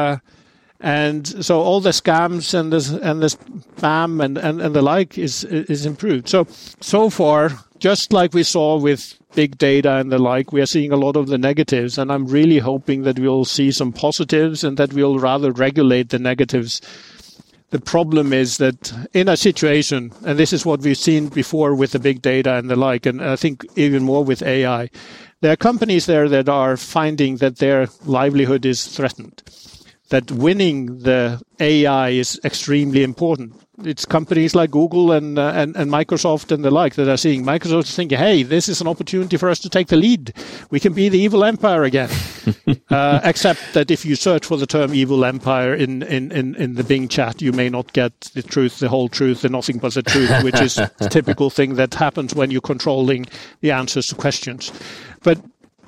C: And so all the scams and the spam and the like is improved. So far, just like we saw with big data and the like, we are seeing a lot of the negatives, and I'm really hoping that we'll see some positives and that we'll rather regulate the negatives. The problem is that in a situation, and this is what we've seen before with the big data and the like, and I think even more with AI, there are companies there that are finding that their livelihood is threatened, that winning the AI is extremely important. It's companies like Google and Microsoft and the like that are seeing. Microsoft is thinking, hey, this is an opportunity for us to take the lead. We can be the evil empire again. Except that if you search for the term evil empire in the Bing chat, you may not get the truth, the whole truth, and nothing but the truth, which is a typical thing that happens when you're controlling the answers to questions. But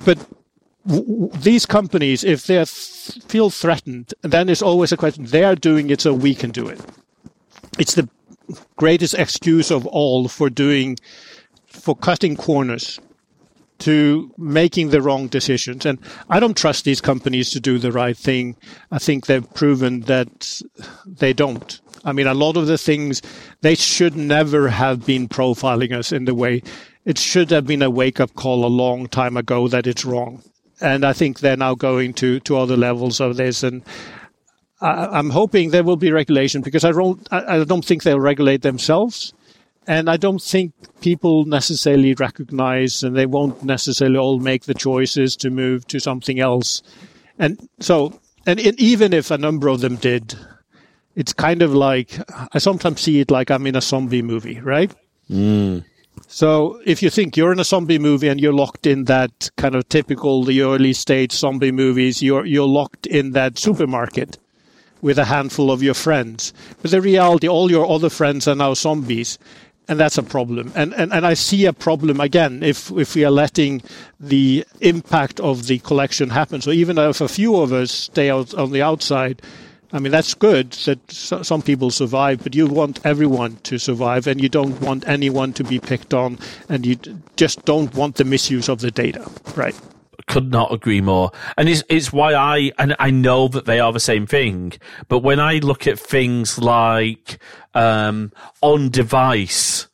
C: these companies, if they feel threatened, then it's always a question, they are doing it so we can do it. It's the greatest excuse of all for cutting corners, to making the wrong decisions. And I don't trust these companies to do the right thing. I think they've proven that they don't. I mean, a lot of the things, they should never have been profiling us in the way. It should have been a wake-up call a long time ago that it's wrong. And I think they're now going to other levels of this. And I'm hoping there will be regulation, because I don't think they'll regulate themselves. And I don't think people necessarily recognize, and they won't necessarily all make the choices to move to something else. And even if a number of them did, it's kind of like, I sometimes see it like I'm in a zombie movie, right?
A: Mm.
C: So if you think you're in a zombie movie and you're locked in that kind of typical, the early stage zombie movies, you're locked in that supermarket with a handful of your friends. But the reality, all your other friends are now zombies. And that's a problem. And I see a problem, again, if we are letting the impact of the collection happen. So even if a few of us stay out on the outside, I mean, that's good that some people survive, but you want everyone to survive, and you don't want anyone to be picked on, and you just don't want the misuse of the data, right?
A: Could not agree more. And it's why I know that they are the same thing, but when I look at things like on-device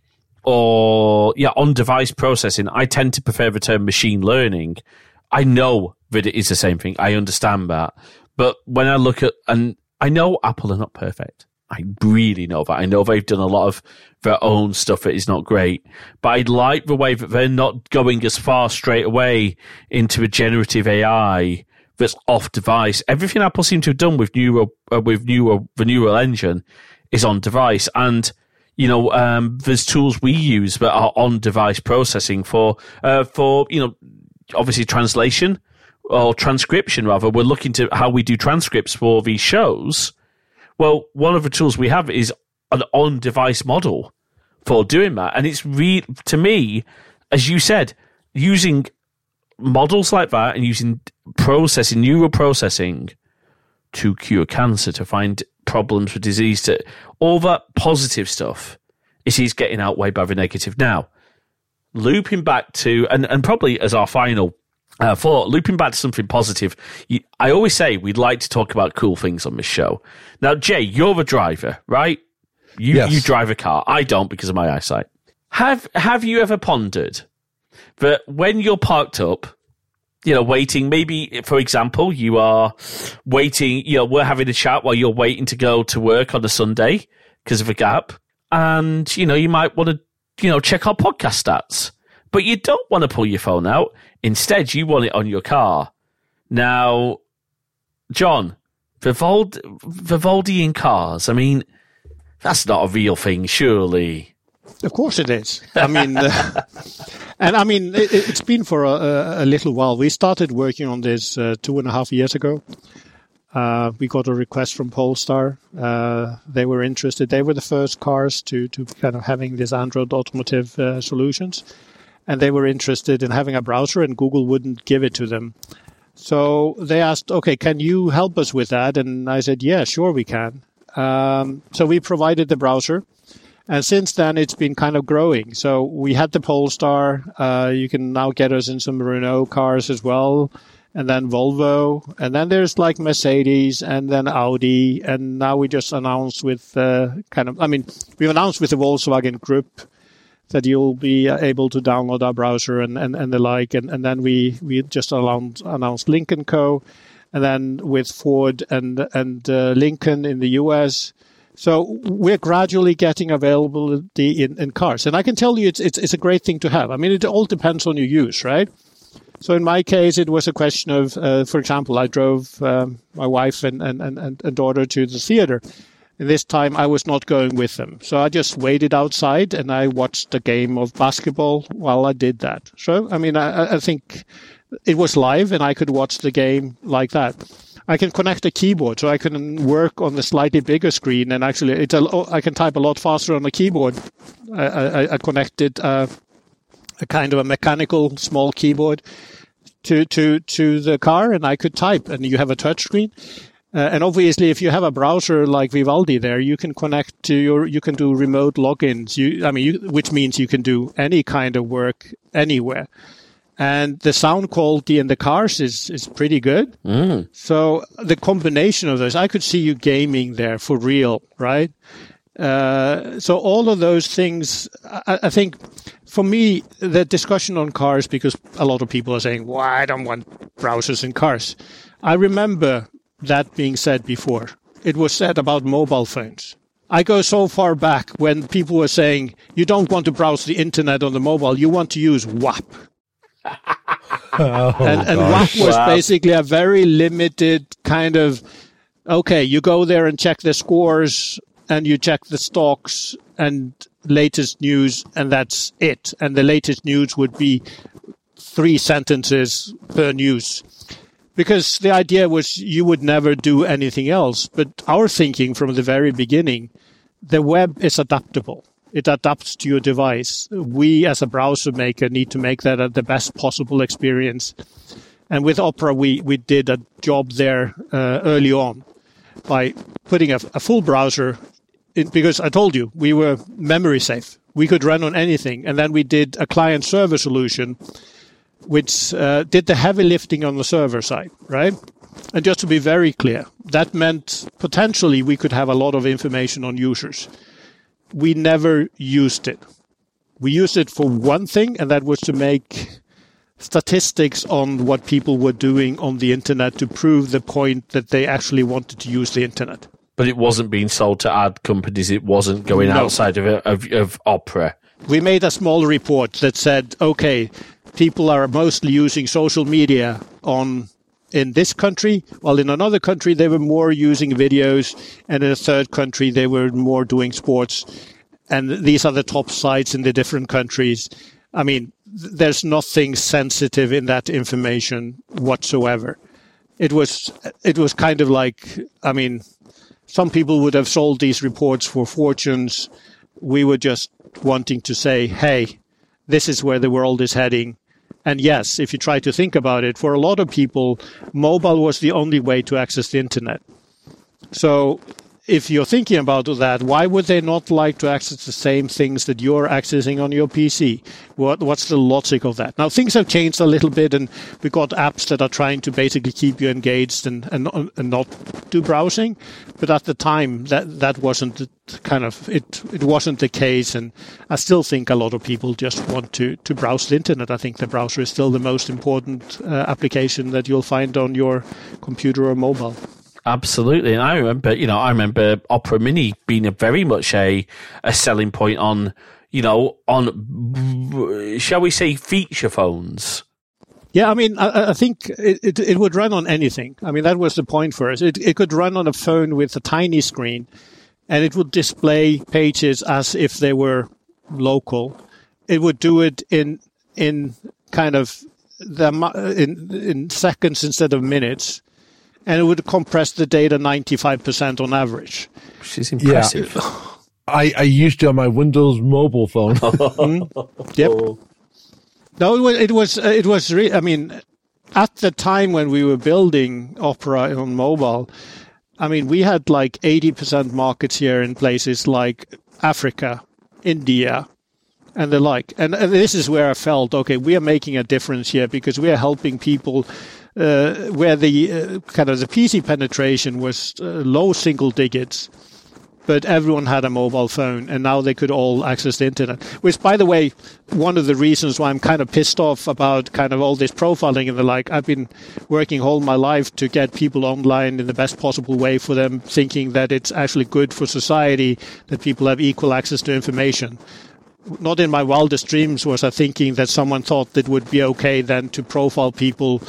A: on-device processing, I tend to prefer the term machine learning. I know that it is the same thing. I understand that. But when I look at, and I know Apple are not perfect. I really know that. I know they've done a lot of their own stuff that is not great. But I like the way that they're not going as far straight away into a generative AI that's off device. Everything Apple seems to have done with the Neural Engine is on device. And, there's tools we use that are on device processing for obviously translation or transcription rather. We're looking to how we do transcripts for these shows. Well, one of the tools we have is an on-device model for doing that. And it's to me, as you said, using models like that and using neural processing to cure cancer, to find problems with disease, to all that positive stuff, is getting outweighed by the negative. Now, looping back to, and probably as our final thought, looping back to something positive, I always say we'd like to talk about cool things on this show. Now, Jay, you're a driver, right?
B: Yes.
A: You drive a car. I don't because of my eyesight. Have you ever pondered that when you're parked up, waiting, maybe, for example, you are waiting, we're having a chat while you're waiting to go to work on a Sunday because of a gap, and, you might want to, check our podcast stats, but you don't want to pull your phone out. Instead, you want it on your car. Now, John, Vivaldi in cars, I mean, that's not a real thing, surely.
C: Of course it is. I mean, it's been for a little while. We started working on this 2.5 years ago. We got a request from Polestar. They were interested. They were the first cars to kind of having this Android automotive solutions. And they were interested in having a browser, and Google wouldn't give it to them. So they asked, okay, can you help us with that? And I said, yeah, sure we can. So we provided the browser. And since then, it's been kind of growing. So we had the Polestar. You can now get us in some Renault cars as well. And then Volvo. And then there's like Mercedes and then Audi. And now we just announced with we've announced with the Volkswagen Group that you'll be able to download our browser and the like. And then we just announced Lynk & Co. And then with Ford and Lincoln in the US. So we're gradually getting availability in cars. And I can tell you it's a great thing to have. I mean, it all depends on your use, right? So in my case, it was a question of, for example, I drove my wife and daughter to the theater. And this time I was not going with them. So I just waited outside and I watched a game of basketball while I did that. So, I mean, I think it was live and I could watch the game like that. I can connect a keyboard so I can work on the slightly bigger screen, and actually I can type a lot faster on the keyboard. I connected a kind of a mechanical small keyboard to the car, and I could type, and you have a touch screen. And obviously, if you have a browser like Vivaldi there, you can connect to you can do remote logins, which means you can do any kind of work anywhere. And the sound quality in the cars is pretty good. So the combination of those, I could see you gaming there for real, right? So all of those things, I think, for me, the discussion on cars, because a lot of people are saying, well, I don't want browsers in cars. I remember that being said before. It was said about mobile phones. I go so far back when people were saying, you don't want to browse the internet on the mobile, you want to use WAP. And WAP was basically a very limited kind of, okay, you go there and check the scores and you check the stocks and latest news, and that's it. And the latest news would be 3 sentences per news. Because the idea was you would never do anything else. But our thinking from the very beginning, the web is adaptable. It adapts to your device. We, as a browser maker, need to make that the best possible experience. And with Opera, we did a job there early on by putting a full browser in, because I told you, we were memory safe. We could run on anything. And then we did a client-server solution which did the heavy lifting on the server side, right? And just to be very clear, that meant potentially we could have a lot of information on users. We never used it. We used it for one thing, and that was to make statistics on what people were doing on the internet to prove the point that they actually wanted to use the internet.
A: But it wasn't being sold to ad companies. It wasn't going outside of Opera.
C: We made a small report that said, okay, people are mostly using social media in this country, while in another country they were more using videos, and in a third country they were more doing sports. And these are the top sites in the different countries. I mean, there's nothing sensitive in that information whatsoever. It was kind of like, I mean, some people would have sold these reports for fortunes, we were just wanting to say, hey, this is where the world is heading. And yes, if you try to think about it, for a lot of people, mobile was the only way to access the internet. So if you're thinking about that, why would they not like to access the same things that you're accessing on your PC? What's the logic of that? Now, things have changed a little bit, and we've got apps that are trying to basically keep you engaged and not do browsing. But at the time, that wasn't it wasn't the case. And I still think a lot of people just want to browse the internet. I think the browser is still the most important application that you'll find on your computer or mobile.
A: Absolutely. And I remember Opera Mini being very much a selling point on, shall we say, feature phones.
C: Yeah, I mean, I think it would run on anything. I mean, that was the point for us. It could run on a phone with a tiny screen, and it would display pages as if they were local. It would do it in kind of in seconds instead of minutes. And it would compress the data 95% on average.
A: Which is impressive.
B: Yeah. I used to on my Windows mobile phone.
C: Yep. No, it was really, I mean, at the time when we were building Opera on mobile, I mean, we had like 80% markets here in places like Africa, India, and the like. And this is where I felt, okay, we are making a difference here because we are helping people where the kind of the PC penetration was low single digits, but everyone had a mobile phone, and now they could all access the internet. Which, by the way, one of the reasons why I'm kind of pissed off about kind of all this profiling and the like. I've been working all my life to get people online in the best possible way for them, thinking that it's actually good for society that people have equal access to information. Not in my wildest dreams was I thinking that someone thought it would be okay then to profile people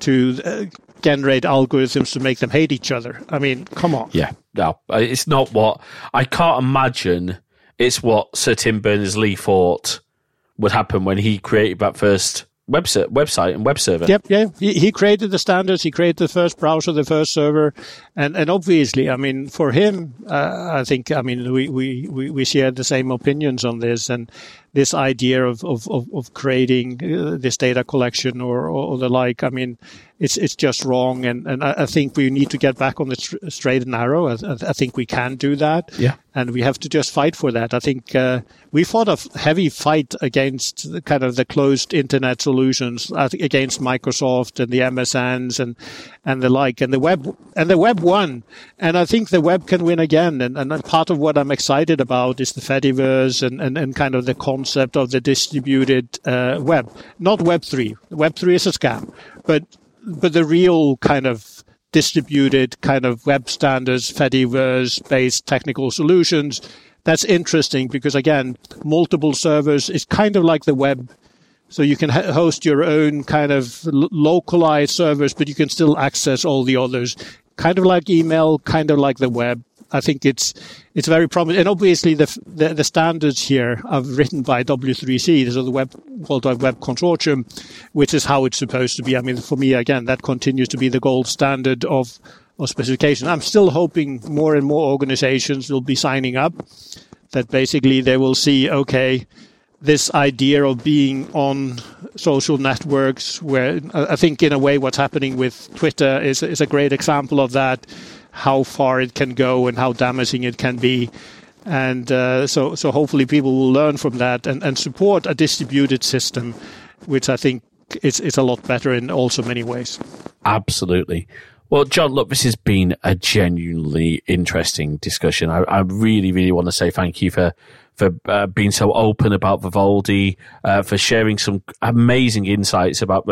C: to generate algorithms to make them hate each other. I mean, come on.
A: Yeah, no, it's not what... I can't imagine it's what Sir Tim Berners-Lee thought would happen when he created that first website and web server.
C: Yep, yeah. He created the standards, he created the first browser, the first server, and obviously, I mean, for him, I think, I mean, we share the same opinions on this, and this idea of creating this data collection or the like, I mean, it's just wrong, and I think we need to get back on the straight and narrow. I think we can do that,
A: yeah,
C: and we have to just fight for that. I think we fought a heavy fight against the closed internet solutions, against Microsoft and the MSNs and the like, and the web won, and I think the web can win again. And part of what I'm excited about is the Fediverse and kind of the concept of the distributed web, not Web3. Web3 is a scam, but the real kind of distributed kind of web standards, Fediverse-based technical solutions, that's interesting because, again, multiple servers is kind of like the web. So you can host your own kind of localized servers, but you can still access all the others. Kind of like email, kind of like the web. I think it's very promising. And obviously the standards here are written by W3C, so the World Wide Web Consortium, which is how it's supposed to be. I mean, for me, again, that continues to be the gold standard of specification. I'm still hoping more and more organizations will be signing up, that basically they will see, okay, this idea of being on social networks, where I think in a way what's happening with Twitter is a great example of that, how far it can go and how damaging it can be. And so hopefully people will learn from that and support a distributed system, which I think is a lot better in also many ways.
A: Absolutely. Well, John, look, this has been a genuinely interesting discussion. I really, really want to say thank you for being so open about Vivaldi, for sharing some amazing insights about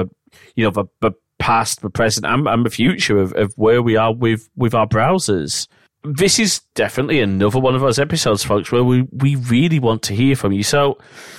A: the past, the present, and the future of where we are with our browsers. This is definitely another one of those episodes, folks, where we really want to hear from you. So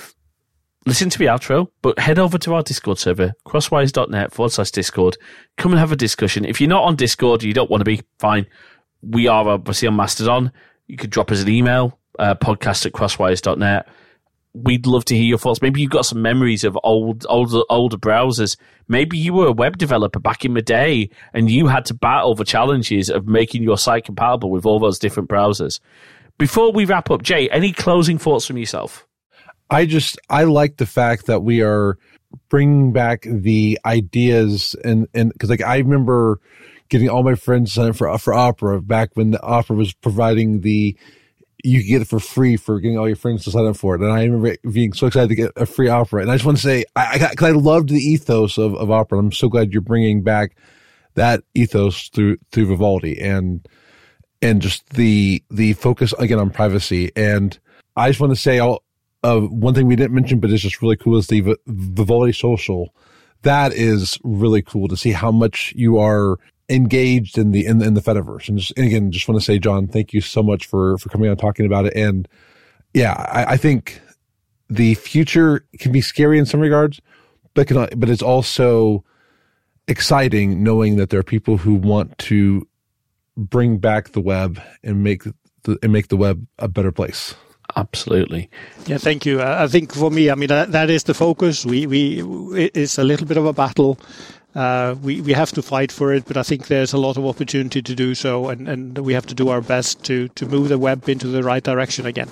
A: listen to the outro, but head over to our Discord server, crosswise.net/Discord. Come and have a discussion. If you're not on Discord, you don't want to be, fine. We are obviously on Mastodon. You could drop us an email, podcast@crosswise.net. We'd love to hear your thoughts. Maybe you've got some memories of older browsers. Maybe you were a web developer back in the day and you had to battle the challenges of making your site compatible with all those different browsers. Before we wrap up, Jay, any closing thoughts from yourself?
B: I like the fact that we are bringing back the ideas and because like I remember getting all my friends signed up for Opera back when the Opera was providing you could get it for free for getting all your friends to sign up for it. And I remember being so excited to get a free Opera. And I just want to say, because I loved the ethos of Opera. I'm so glad you're bringing back that ethos through Vivaldi and just the focus again on privacy. And I just want to say one thing we didn't mention, but it's just really cool is the Vivaldi Social. That is really cool to see how much you are engaged in the Fediverse. And again, just want to say, John, thank you so much for coming on and talking about it. And yeah, I think the future can be scary in some regards, but it's also exciting knowing that there are people who want to bring back the web and make the web a better place.
A: Absolutely.
C: Yeah, thank you. I think for me, I mean, that is the focus. It's a little bit of a battle. We have to fight for it, but I think there's a lot of opportunity to do so, and we have to do our best to move the web into the right direction again.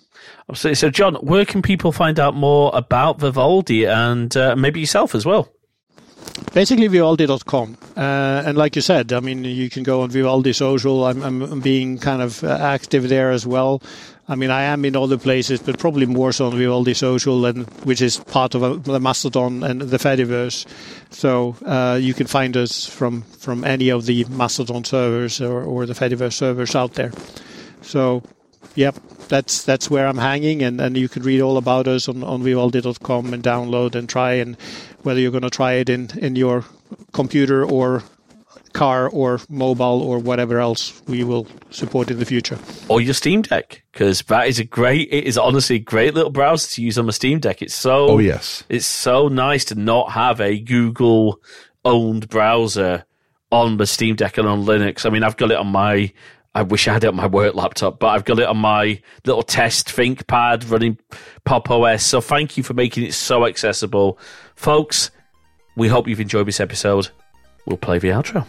A: So, John, where can people find out more about Vivaldi and maybe yourself as well?
C: Basically, Vivaldi.com. And like you said, I mean, you can go on Vivaldi Social. I'm being kind of active there as well. I mean, I am in other places, but probably more so on Vivaldi Social, which is part of the Mastodon and the Fediverse. So you can find us from any of the Mastodon servers or the Fediverse servers out there. So, yep, that's where I'm hanging, and you can read all about us on Vivaldi.com and download and try, and whether you're going to try it in your computer or car or mobile or whatever else, we will support in the future.
A: Or your Steam Deck, because it is honestly a great little browser to use on the Steam Deck. It's so it's so nice to not have a Google owned browser on the Steam Deck and on Linux. I mean, I've got it on I wish I had it on my work laptop, but I've got it on my little test ThinkPad running Pop! OS. So thank you for making it so accessible. Folks, we hope you've enjoyed this episode. We'll play the outro.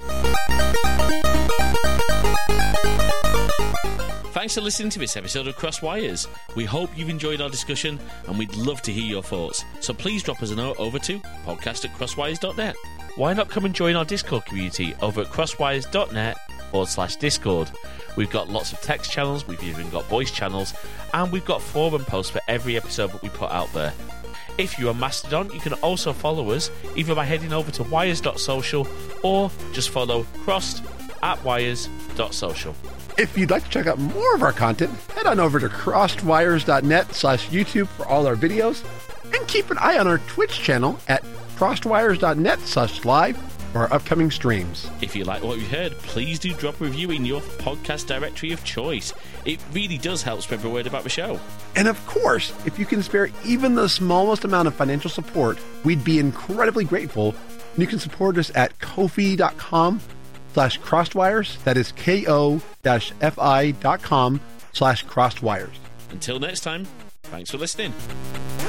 A: Thanks for listening to this episode of Crosswires. We hope you've enjoyed our discussion, and we'd love to hear your thoughts. So please drop us a note over to podcast@crosswires.net. Why not come and join our Discord community over at crosswires.net/Discord. We've got lots of text channels, we've even got voice channels, and we've got forum posts for every episode that we put out there. If you're a Mastodon, you can also follow us either by heading over to wires.social or just follow crossed@wires.social.
D: If you'd like to check out more of our content, head on over to crossedwires.net/YouTube for all our videos, and keep an eye on our Twitch channel at crossedwires.net/live for our upcoming streams.
A: If you like what you heard, please do drop a review in your podcast directory of choice. It really does help spread the word about the show.
D: And of course, if you can spare even the smallest amount of financial support, we'd be incredibly grateful. And you can support us at ko-fi.com/crossedwires. That is ko-fi.com/crossedwires.
A: Until next time, thanks for listening.